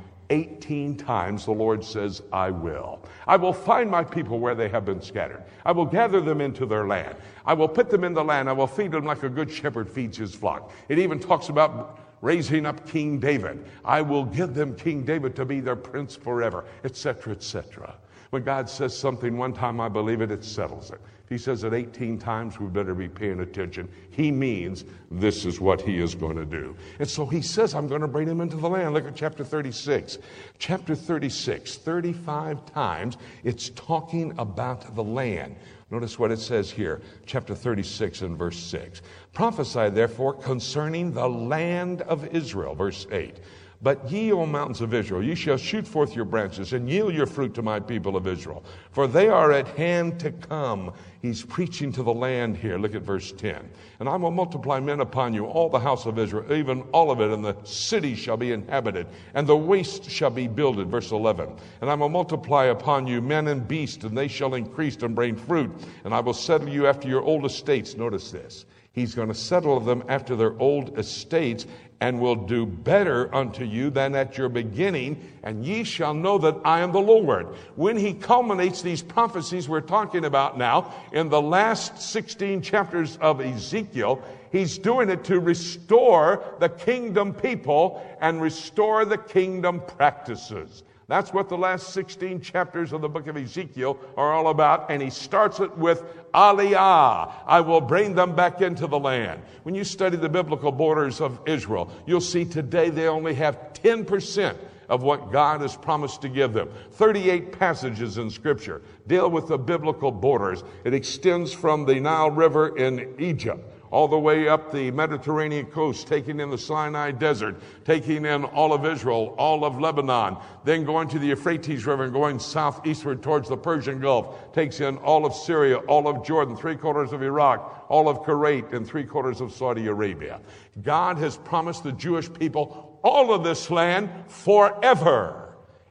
18 times the Lord says, I will. I will find my people where they have been scattered. I will gather them into their land. I will put them in the land. I will feed them like a good shepherd feeds his flock. It even talks about raising up King David. I will give them King David to be their prince forever, etc., etc. When God says something one time, I believe it, it settles it. If he says it 18 times, we better be paying attention. He means this is what he is going to do. And so he says, I'm going to bring them into the land. Look at chapter 36. Chapter 36, 35 times, it's talking about the land. Notice what it says here, chapter 36 and verse 6. Prophesy, therefore, concerning the land of Israel, verse 8. But ye, O mountains of Israel, ye shall shoot forth your branches and yield your fruit to my people of Israel, for they are at hand to come. He's preaching to the land here. Look at verse 10. And I will multiply men upon you, all the house of Israel, even all of it, and the city shall be inhabited, and the waste shall be builded. Verse 11. And I will multiply upon you men and beasts, and they shall increase and bring fruit, and I will settle you after your old estates. Notice this. He's going to settle them after their old estates, and will do better unto you than at your beginning, and ye shall know that I am the Lord. When he culminates these prophecies we're talking about now in the last 16 chapters of Ezekiel, he's doing it to restore the kingdom people and restore the kingdom practices. That's what the last 16 chapters of the book of Ezekiel are all about. And he starts it with Aliyah. I will bring them back into the land. When you study the biblical borders of Israel, you'll see today they only have 10% of what God has promised to give them. 38 passages in Scripture deal with the biblical borders. It extends from the Nile River in Egypt all the way up the Mediterranean coast, taking in the Sinai Desert, taking in all of Israel, all of Lebanon, then going to the Euphrates River and going southeastward towards the Persian Gulf, takes in all of Syria, all of Jordan, 3/4 of Iraq, all of Kuwait, and 3/4 of Saudi Arabia. God has promised the Jewish people all of this land forever.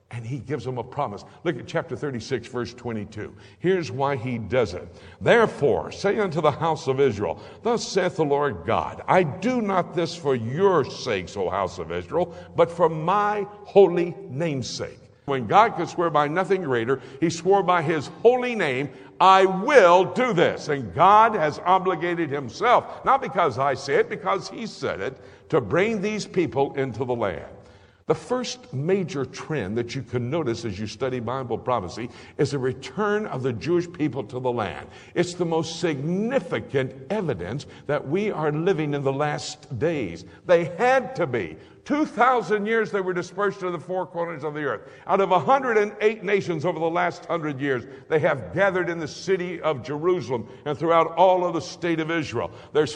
And he gives them a promise. Look at chapter 36, verse 22. Here's why he does it. Therefore, say unto the house of Israel, thus saith the Lord God, I do not this for your sakes, O house of Israel, but for my holy name's sake. When God could swear by nothing greater, he swore by his holy name, I will do this. And God has obligated himself, not because I say it, because he said it, to bring these people into the land. The first major trend that you can notice as you study Bible prophecy is the return of the Jewish people to the land. It's the most significant evidence that we are living in the last days. They had to be. 2,000 years they were dispersed to the four corners of the earth. Out of 108 nations over the last 100 years, they have gathered in the city of Jerusalem and throughout all of the state of Israel. There's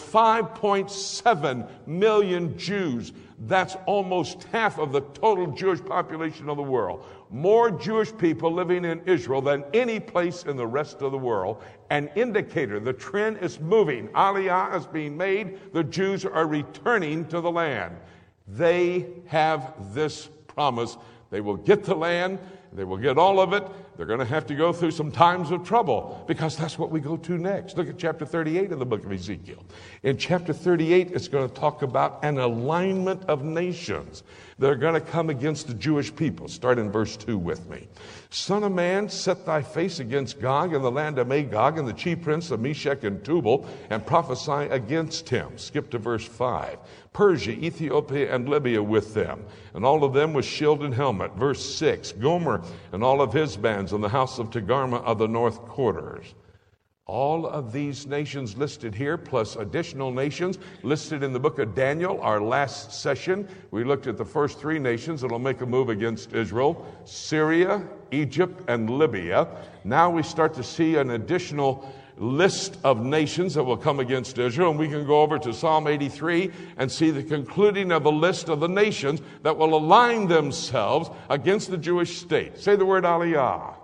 5.7 million Jews. That's almost half of the total Jewish population of the world. More Jewish people living in Israel than any place in the rest of the world. An indicator, the trend is moving. Aliyah is being made. The Jews are returning to the land. They have this promise. They will get the land. They will get all of it. They're going to have to go through some times of trouble because that's what we go to next. Look at chapter 38 of the book of Ezekiel. In chapter 38, it's going to talk about an alignment of nations that are going to come against the Jewish people. Start in verse 2 with me. Son of man, set thy face against Gog in the land of Magog and the chief prince of Meshech and Tubal, and prophesy against him. Skip to verse 5. Persia, Ethiopia, and Libya with them, and all of them with shield and helmet. Verse 6. Gomer and all of his bands, and the house of Togarmah of the north quarters. All of these nations listed here, plus additional nations listed in the book of Daniel. Our last session, we looked at the first three nations that will make a move against Israel: Syria, Egypt, and Libya. Now we start to see an additional list of nations that will come against Israel, and we can go over to Psalm 83 and see the concluding of a list of the nations that will align themselves against the Jewish state. Say the word Aliyah.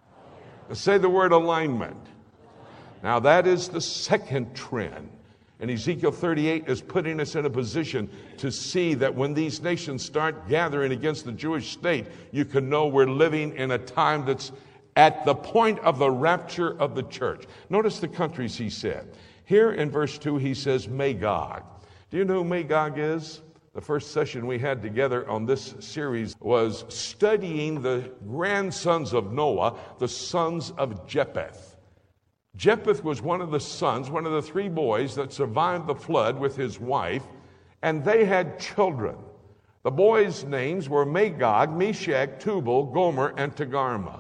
Say the word alignment. Now that is the second trend. And Ezekiel 38 is putting us in a position to see that when these nations start gathering against the Jewish state, you can know we're living in a time that's at the point of the rapture of the church. Notice the countries he said. Here in verse 2 he says Magog. Do you know who Magog is? The first session we had together on this series was studying the grandsons of Noah, the sons of Japheth. Japheth was one of the sons, one of the three boys that survived the flood with his wife, and they had children. The boys' names were Magog, Meshech, Tubal, Gomer, and Togarmah.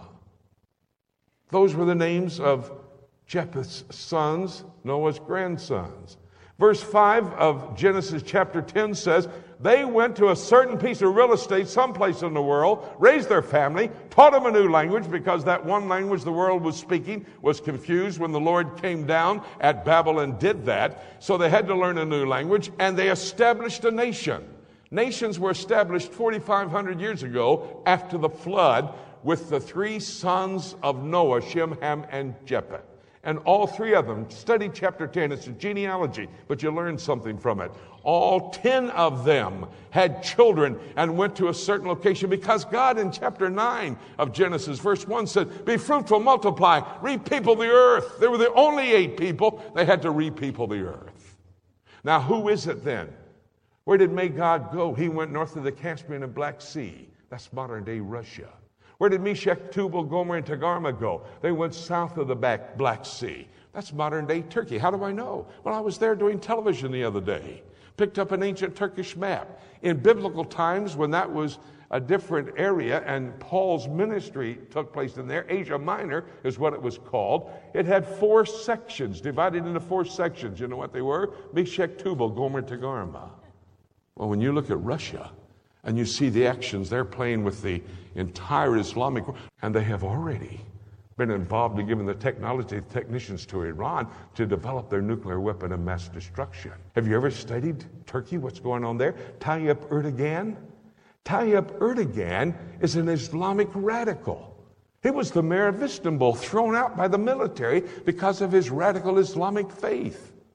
Those were the names of Japheth's sons, Noah's grandsons. Verse 5 of Genesis chapter 10 says, they went to a certain piece of real estate someplace in the world, raised their family, taught them a new language because that one language the world was speaking was confused when the Lord came down at Babel and did that. So they had to learn a new language, and they established a nation. Nations were established 4,500 years ago after the flood with the three sons of Noah, Shem, Ham, and Japheth. And all three of them, study chapter 10, it's a genealogy, but you learn something from it. All 10 of them had children and went to a certain location because God in chapter 9 of Genesis, verse 1 said, be fruitful, multiply, repeople the earth. They were the only 8 people. They had to repeople the earth. Now, who is it then? Where did Magog go? He went north of the Caspian and Black Sea. That's modern-day Russia. Where did Meshech, Tubal, Gomer, and Togarmah go? They went south of the Black Sea. That's modern-day Turkey. How do I know? Well, I was there doing television the other day. Picked up an ancient Turkish map. In biblical times, when that was a different area and Paul's ministry took place in there, Asia Minor is what it was called. It had 4 sections, divided into 4 sections. You know what they were? Meshech, Tubal, Gomer, and Togarmah. Well, when you look at Russia, and you see the actions they're playing with the entire Islamic world, and they have already been involved in giving the technology technicians to Iran to develop their nuclear weapon of mass destruction. Have you ever studied Turkey, what's going on there? Tayyip Erdogan? Tayyip Erdogan is an Islamic radical. He was the mayor of Istanbul, thrown out by the military because of his radical Islamic faith.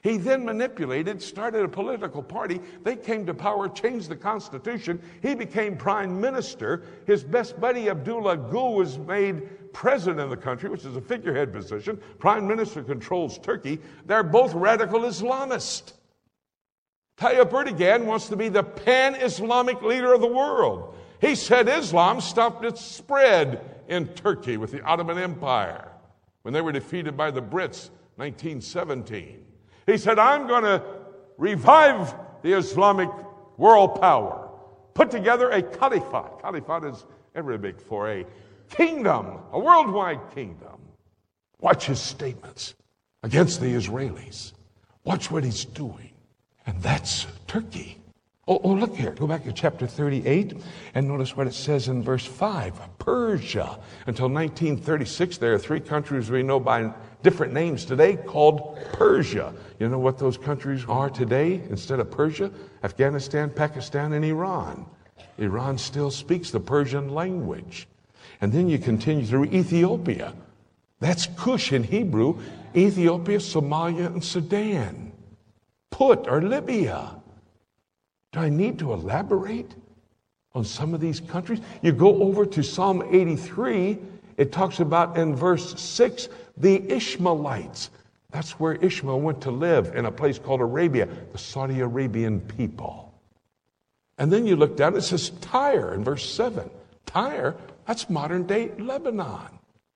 He then started a political party. They came to power, changed the Constitution. He became prime minister. His best buddy, Abdullah Gül, was made president of the country, which is a figurehead position. Prime minister controls Turkey. They're both radical Islamists. Tayyip Erdogan wants to be the pan-Islamic leader of the world. He said Islam stopped its spread in Turkey with the Ottoman Empire when they were defeated by the Brits in 1917. He said, I'm going to revive the Islamic world power, put together a caliphate. Caliphate is Arabic for a kingdom, a worldwide kingdom. Watch his statements against the Israelis. Watch what he's doing. And that's Turkey. Oh, look here. Go back to chapter 38 and notice what it says in verse 5. Persia. Until 1936, there are 3 countries we know by different names today called Persia. You know what those countries are today instead of Persia? Afghanistan, Pakistan, and Iran. Iran still speaks the Persian language. And then you continue through Ethiopia. That's Cush in Hebrew. Ethiopia, Somalia, and Sudan. Put, or Libya. Do I need to elaborate on some of these countries? You go over to Psalm 83, it talks about in verse 6, the Ishmaelites. That's where Ishmael went to live, in a place called Arabia, the Saudi Arabian people. And then you look down, it says Tyre in verse 7. Tyre, that's modern day Lebanon.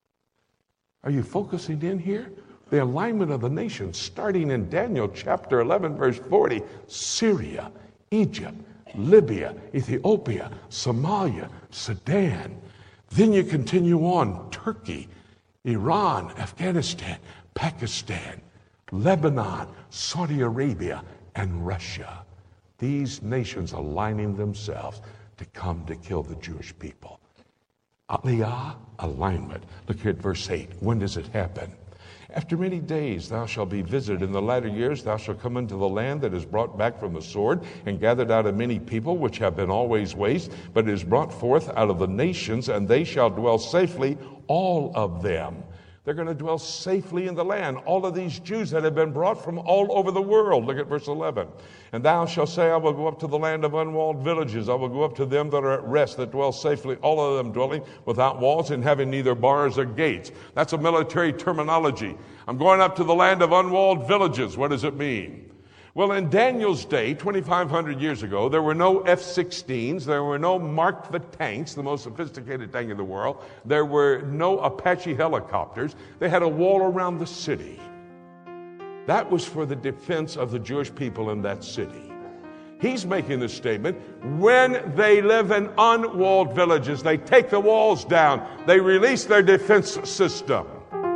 Are you focusing in here? The alignment of the nations, starting in Daniel chapter 11, verse 40, Syria, Egypt, Libya, Ethiopia, Somalia, Sudan. Then you continue on, Turkey, Iran, Afghanistan, Pakistan, Lebanon, Saudi Arabia, and Russia. These nations aligning themselves to come to kill the Jewish people. Aliyah, alignment. Look here at verse 8. When does it happen? After many days thou shalt be visited. In the latter years thou shalt come into the land that is brought back from the sword, and gathered out of many people which have been always waste, but is brought forth out of the nations, and they shall dwell safely, all of them. They're going to dwell safely in the land. All of these Jews that have been brought from all over the world. Look at verse 11. And thou shalt say, I will go up to the land of unwalled villages. I will go up to them that are at rest, that dwell safely, all of them dwelling without walls and having neither bars or gates. That's a military terminology. I'm going up to the land of unwalled villages. What does it mean? Well, in Daniel's day, 2,500 years ago, there were no F-16s, there were no Mark V tanks, the most sophisticated tank in the world. There were no Apache helicopters. They had a wall around the city. That was for the defense of the Jewish people in that city. He's making the statement, when they live in unwalled villages, they take the walls down, they release their defense system.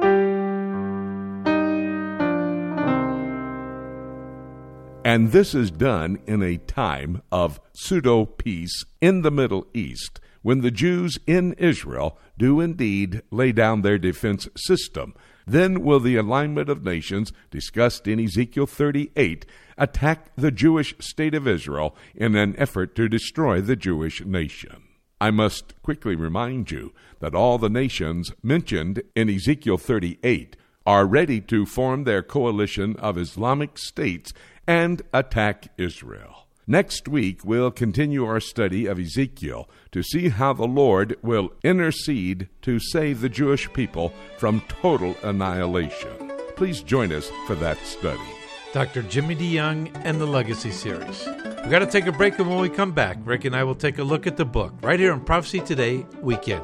And this is done in a time of pseudo-peace in the Middle East, when the Jews in Israel do indeed lay down their defense system. Then will the alignment of nations, discussed in Ezekiel 38, attack the Jewish state of Israel in an effort to destroy the Jewish nation. I must quickly remind you that all the nations mentioned in Ezekiel 38 are ready to form their coalition of Islamic states and attack Israel. Next week, we'll continue our study of Ezekiel to see how the Lord will intercede to save the Jewish people from total annihilation. Please join us for that study. Dr. Jimmy DeYoung and the Legacy Series. We've got to take a break, and when we come back, Rick and I will take a look at the book right here on Prophecy Today Weekend.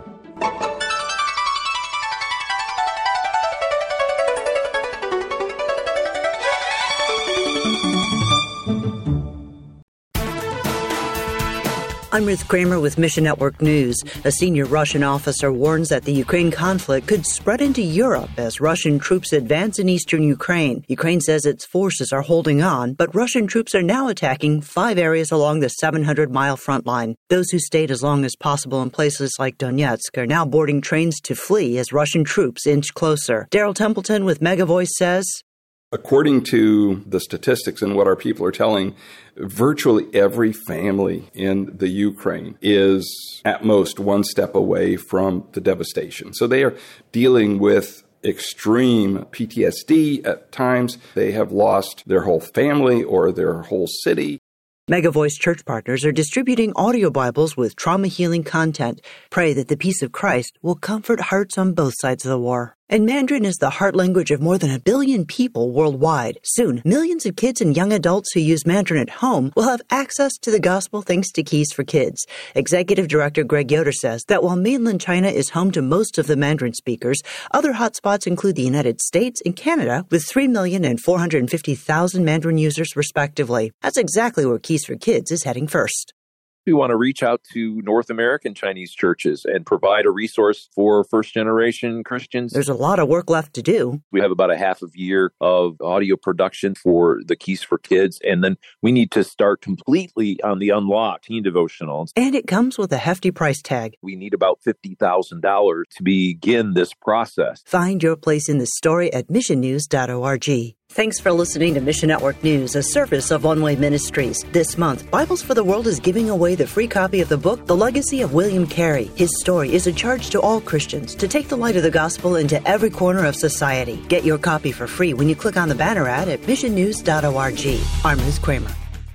I'm Ruth Kramer with Mission Network News. A senior Russian officer warns that the Ukraine conflict could spread into Europe as Russian troops advance in eastern Ukraine. Ukraine says its forces are holding on, but Russian troops are now attacking 5 areas along the 700-mile front line. Those who stayed as long as possible in places like Donetsk are now boarding trains to flee as Russian troops inch closer. Daryl Templeton with Mega Voice says, according to the statistics and what our people are telling, virtually every family in the Ukraine is at most one step away from the devastation. So they are dealing with extreme PTSD at times. They have lost their whole family or their whole city. MegaVoice church partners are distributing audio Bibles with trauma healing content. Pray that the peace of Christ will comfort hearts on both sides of the war. And Mandarin is the heart language of more than 1 billion people worldwide. Soon, millions of kids and young adults who use Mandarin at home will have access to the gospel thanks to Keys for Kids. Executive Director Greg Yoder says that while mainland China is home to most of the Mandarin speakers, other hotspots include the United States and Canada with 3 million and 450,000 Mandarin users respectively. That's exactly where Keys for Kids is heading first. We want to reach out to North American Chinese churches and provide a resource for first-generation Christians. There's a lot of work left to do. We have about a half a year of audio production for the Keys for Kids, and then we need to start completely on the Unlocked teen devotional. And it comes with a hefty price tag. We need about $50,000 to begin this process. Find your place in the story at missionnews.org. Thanks for listening to Mission Network News, a service of One Way Ministries. This month, Bibles for the World is giving away the free copy of the book, The Legacy of William Carey. His story is a charge to all Christians to take the light of the gospel into every corner of society. Get your copy for free when you click on the banner ad at missionnews.org. I'm Ruth Kramer.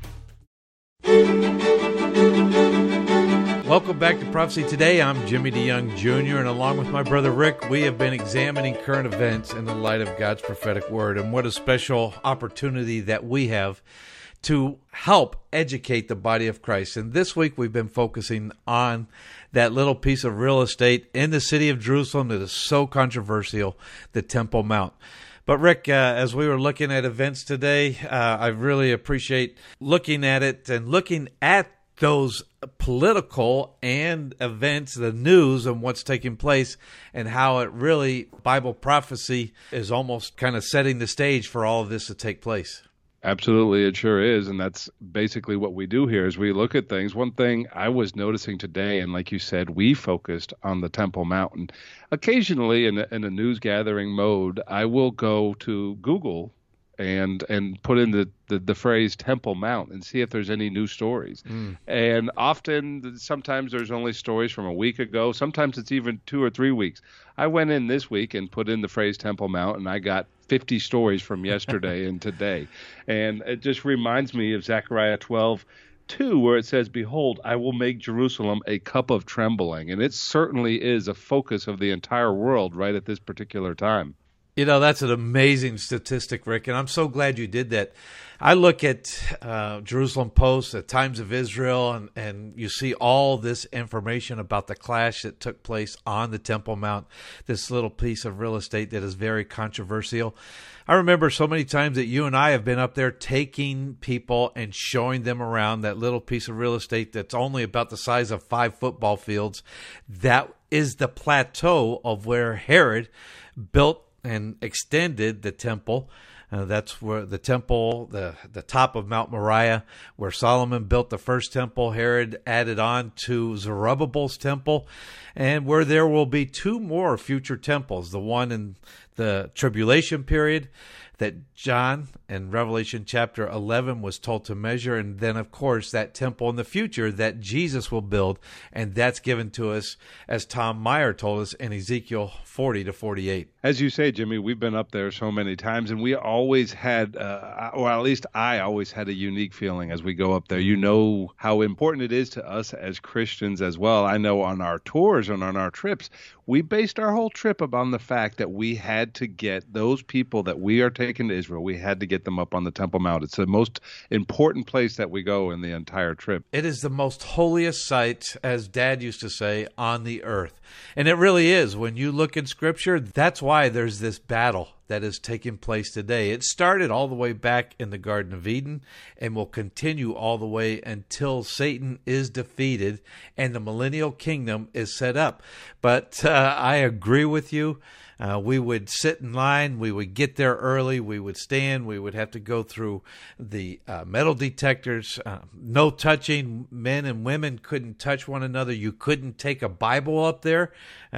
Welcome back to Prophecy Today. I'm Jimmy DeYoung Jr., and along with my brother Rick, we have been examining current events in the light of God's prophetic word. And what a special opportunity that we have to help educate the body of Christ. And this week we've been focusing on that little piece of real estate in the city of Jerusalem that is so controversial, the Temple Mount. But Rick, as we were looking at events today, I really appreciate looking at it and looking at those political and events, the news and what's taking place, and how it really, Bible prophecy is almost kind of setting the stage for all of this to take place. Absolutely, it sure is, and that's basically what we do here as we look at things. One thing I was noticing today, and like you said, we focused on the Temple Mountain. Occasionally, in a news gathering mode, I will go to Google and put in the phrase Temple Mount and see if there's any new stories. And often, sometimes there's only stories from a week ago. Sometimes it's even 2 or 3 weeks. I went in this week and put in the phrase Temple Mount, and I got 50 stories from yesterday and today. And it just reminds me of Zechariah 12:2, where it says, "Behold, I will make Jerusalem a cup of trembling." And it certainly is a focus of the entire world right at this particular time. You know, that's an amazing statistic, Rick, and I'm so glad you did that. I look at Jerusalem Post, at Times of Israel, and you see all this information about the clash that took place on the Temple Mount, this little piece of real estate that is very controversial. I remember so many times that you and I have been up there taking people and showing them around that little piece of real estate that's only about the size of 5 football fields. That is the plateau of where Herod built and extended the temple. That's where the temple, the top of Mount Moriah, where Solomon built the first temple. Herod added on to Zerubbabel's temple, and where there will be 2 more future temples, the one in the tribulation period that John in Revelation chapter 11 was told to measure, and then, of course, that temple in the future that Jesus will build, and that's given to us, as Tom Meyer told us, in Ezekiel 40 to 48. As you say, Jimmy, we've been up there so many times, and we always had, or at least I always had a unique feeling as we go up there. You know how important it is to us as Christians as well. I know on our tours and on our trips, we based our whole trip upon the fact that we had to get those people that we are taking to Israel, we had to get them up on the Temple Mount. It's the most important place that we go in the entire trip. It is the most holiest site, as Dad used to say, on the earth. And it really is. When you look in Scripture, that's why there's this battle that is taking place today. It started all the way back in the Garden of Eden and will continue all the way until Satan is defeated and the millennial kingdom is set up. But I agree with you. We would sit in line. We would get there early. We would stand. We would have to go through the metal detectors. No touching. Men and women couldn't touch one another. You couldn't take a Bible up there.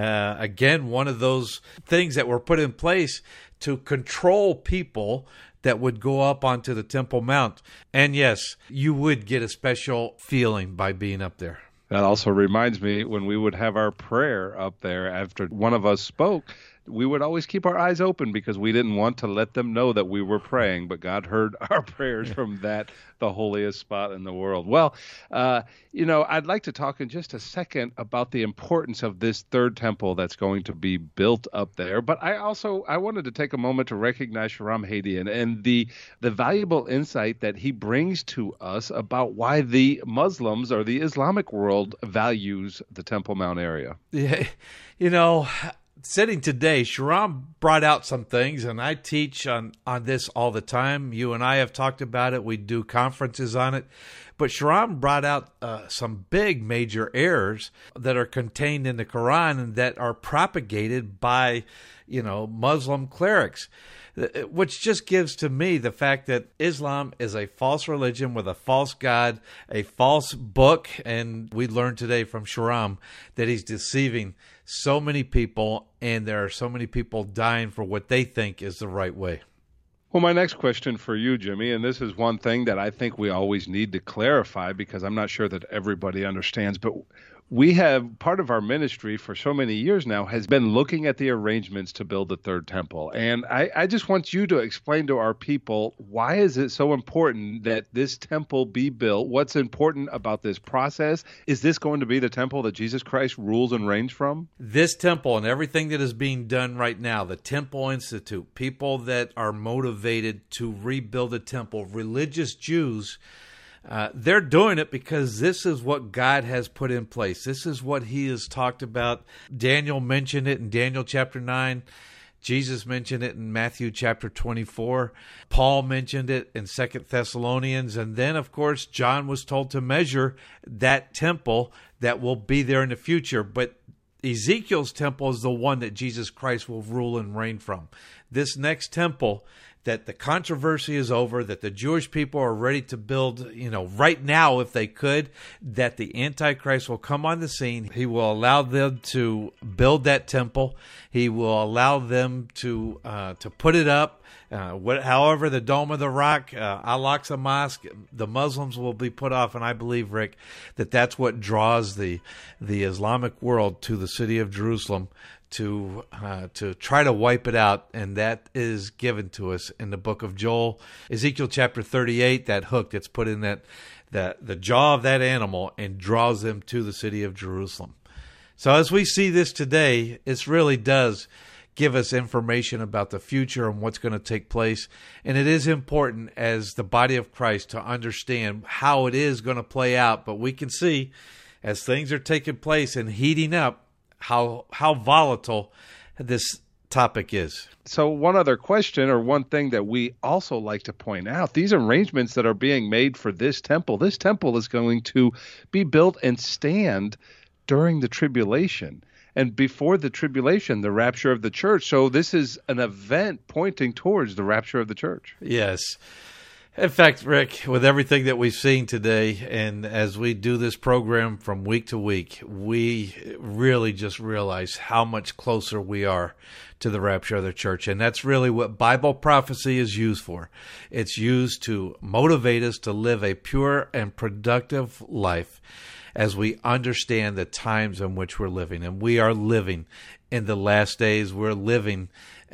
Again, one of those things that were put in place to control people that would go up onto the Temple Mount. And yes, you would get a special feeling by being up there. That also reminds me when we would have our prayer up there after one of us spoke, we would always keep our eyes open because we didn't want to let them know that we were praying, but God heard our prayers from the holiest spot in the world. Well, I'd like to talk in just a second about the importance of this third temple that's going to be built up there. But I wanted to take a moment to recognize Shahram Hadian and the valuable insight that he brings to us about why the Muslims or the Islamic world values the Temple Mount area. Yeah, sitting today, Shahram brought out some things, and I teach on this all the time. You and I have talked about it. We do conferences on it. But Shahram brought out some big major errors that are contained in the Quran and that are propagated by, Muslim clerics, which just gives to me the fact that Islam is a false religion with a false God, a false book, and we learned today from Shahram that he's deceiving so many people, and there are so many people dying for what they think is the right way. Well, my next question for you, Jimmy, and this is one thing that I think we always need to clarify because I'm not sure that everybody understands, but we have part of our ministry for so many years now has been looking at the arrangements to build the third temple. And I just want you to explain to our people, why is it so important that this temple be built? What's important about this process? Is this going to be the temple that Jesus Christ rules and reigns from? This temple and everything that is being done right now, the Temple Institute, people that are motivated to rebuild a temple, religious Jews, they're doing it because this is what God has put in place. This is what he has talked about. Daniel mentioned it in Daniel chapter 9. Jesus mentioned it in Matthew chapter 24. Paul mentioned it in 2 Thessalonians. And then, of course, John was told to measure that temple that will be there in the future. But Ezekiel's temple is the one that Jesus Christ will rule and reign from. This next temple, that the controversy is over, that the Jewish people are ready to build, right now if they could, that the Antichrist will come on the scene. He will allow them to build that temple. He will allow them to put it up. However, the Dome of the Rock, Al-Aqsa Mosque, the Muslims will be put off. And I believe, Rick, that that's what draws the Islamic world to the city of Jerusalem, to try to wipe it out, and that is given to us in the book of Joel. Ezekiel chapter 38, that hook that's put in the jaw of that animal and draws them to the city of Jerusalem. So as we see this today, it really does give us information about the future and what's going to take place. And it is important as the body of Christ to understand how it is going to play out. But we can see as things are taking place and heating up, how volatile this topic is. So one other question, or one thing that we also like to point out, these arrangements that are being made for this temple is going to be built and stand during the tribulation. And before the tribulation, the rapture of the church. So this is an event pointing towards the rapture of the church. Yes. In fact, Rick, with everything that we've seen today, and as we do this program from week to week, we really just realize how much closer we are to the rapture of the church. And that's really what Bible prophecy is used for. It's used to motivate us to live a pure and productive life as we understand the times in which we're living. And we are living in the last days. We're living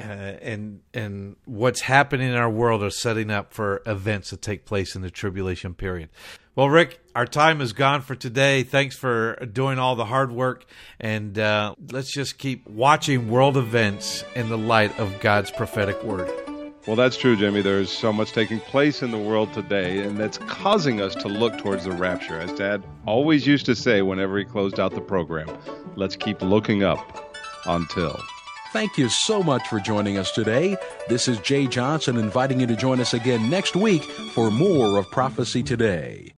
and what's happening in our world are setting up for events that take place in the tribulation period. Well, Rick, our time is gone for today. Thanks for doing all the hard work, and let's just keep watching world events in the light of God's prophetic word. Well, that's true, Jimmy. There's so much taking place in the world today, and that's causing us to look towards the rapture. As Dad always used to say whenever he closed out the program, let's keep looking up until... Thank you so much for joining us today. This is Jay Johnson inviting you to join us again next week for more of Prophecy Today.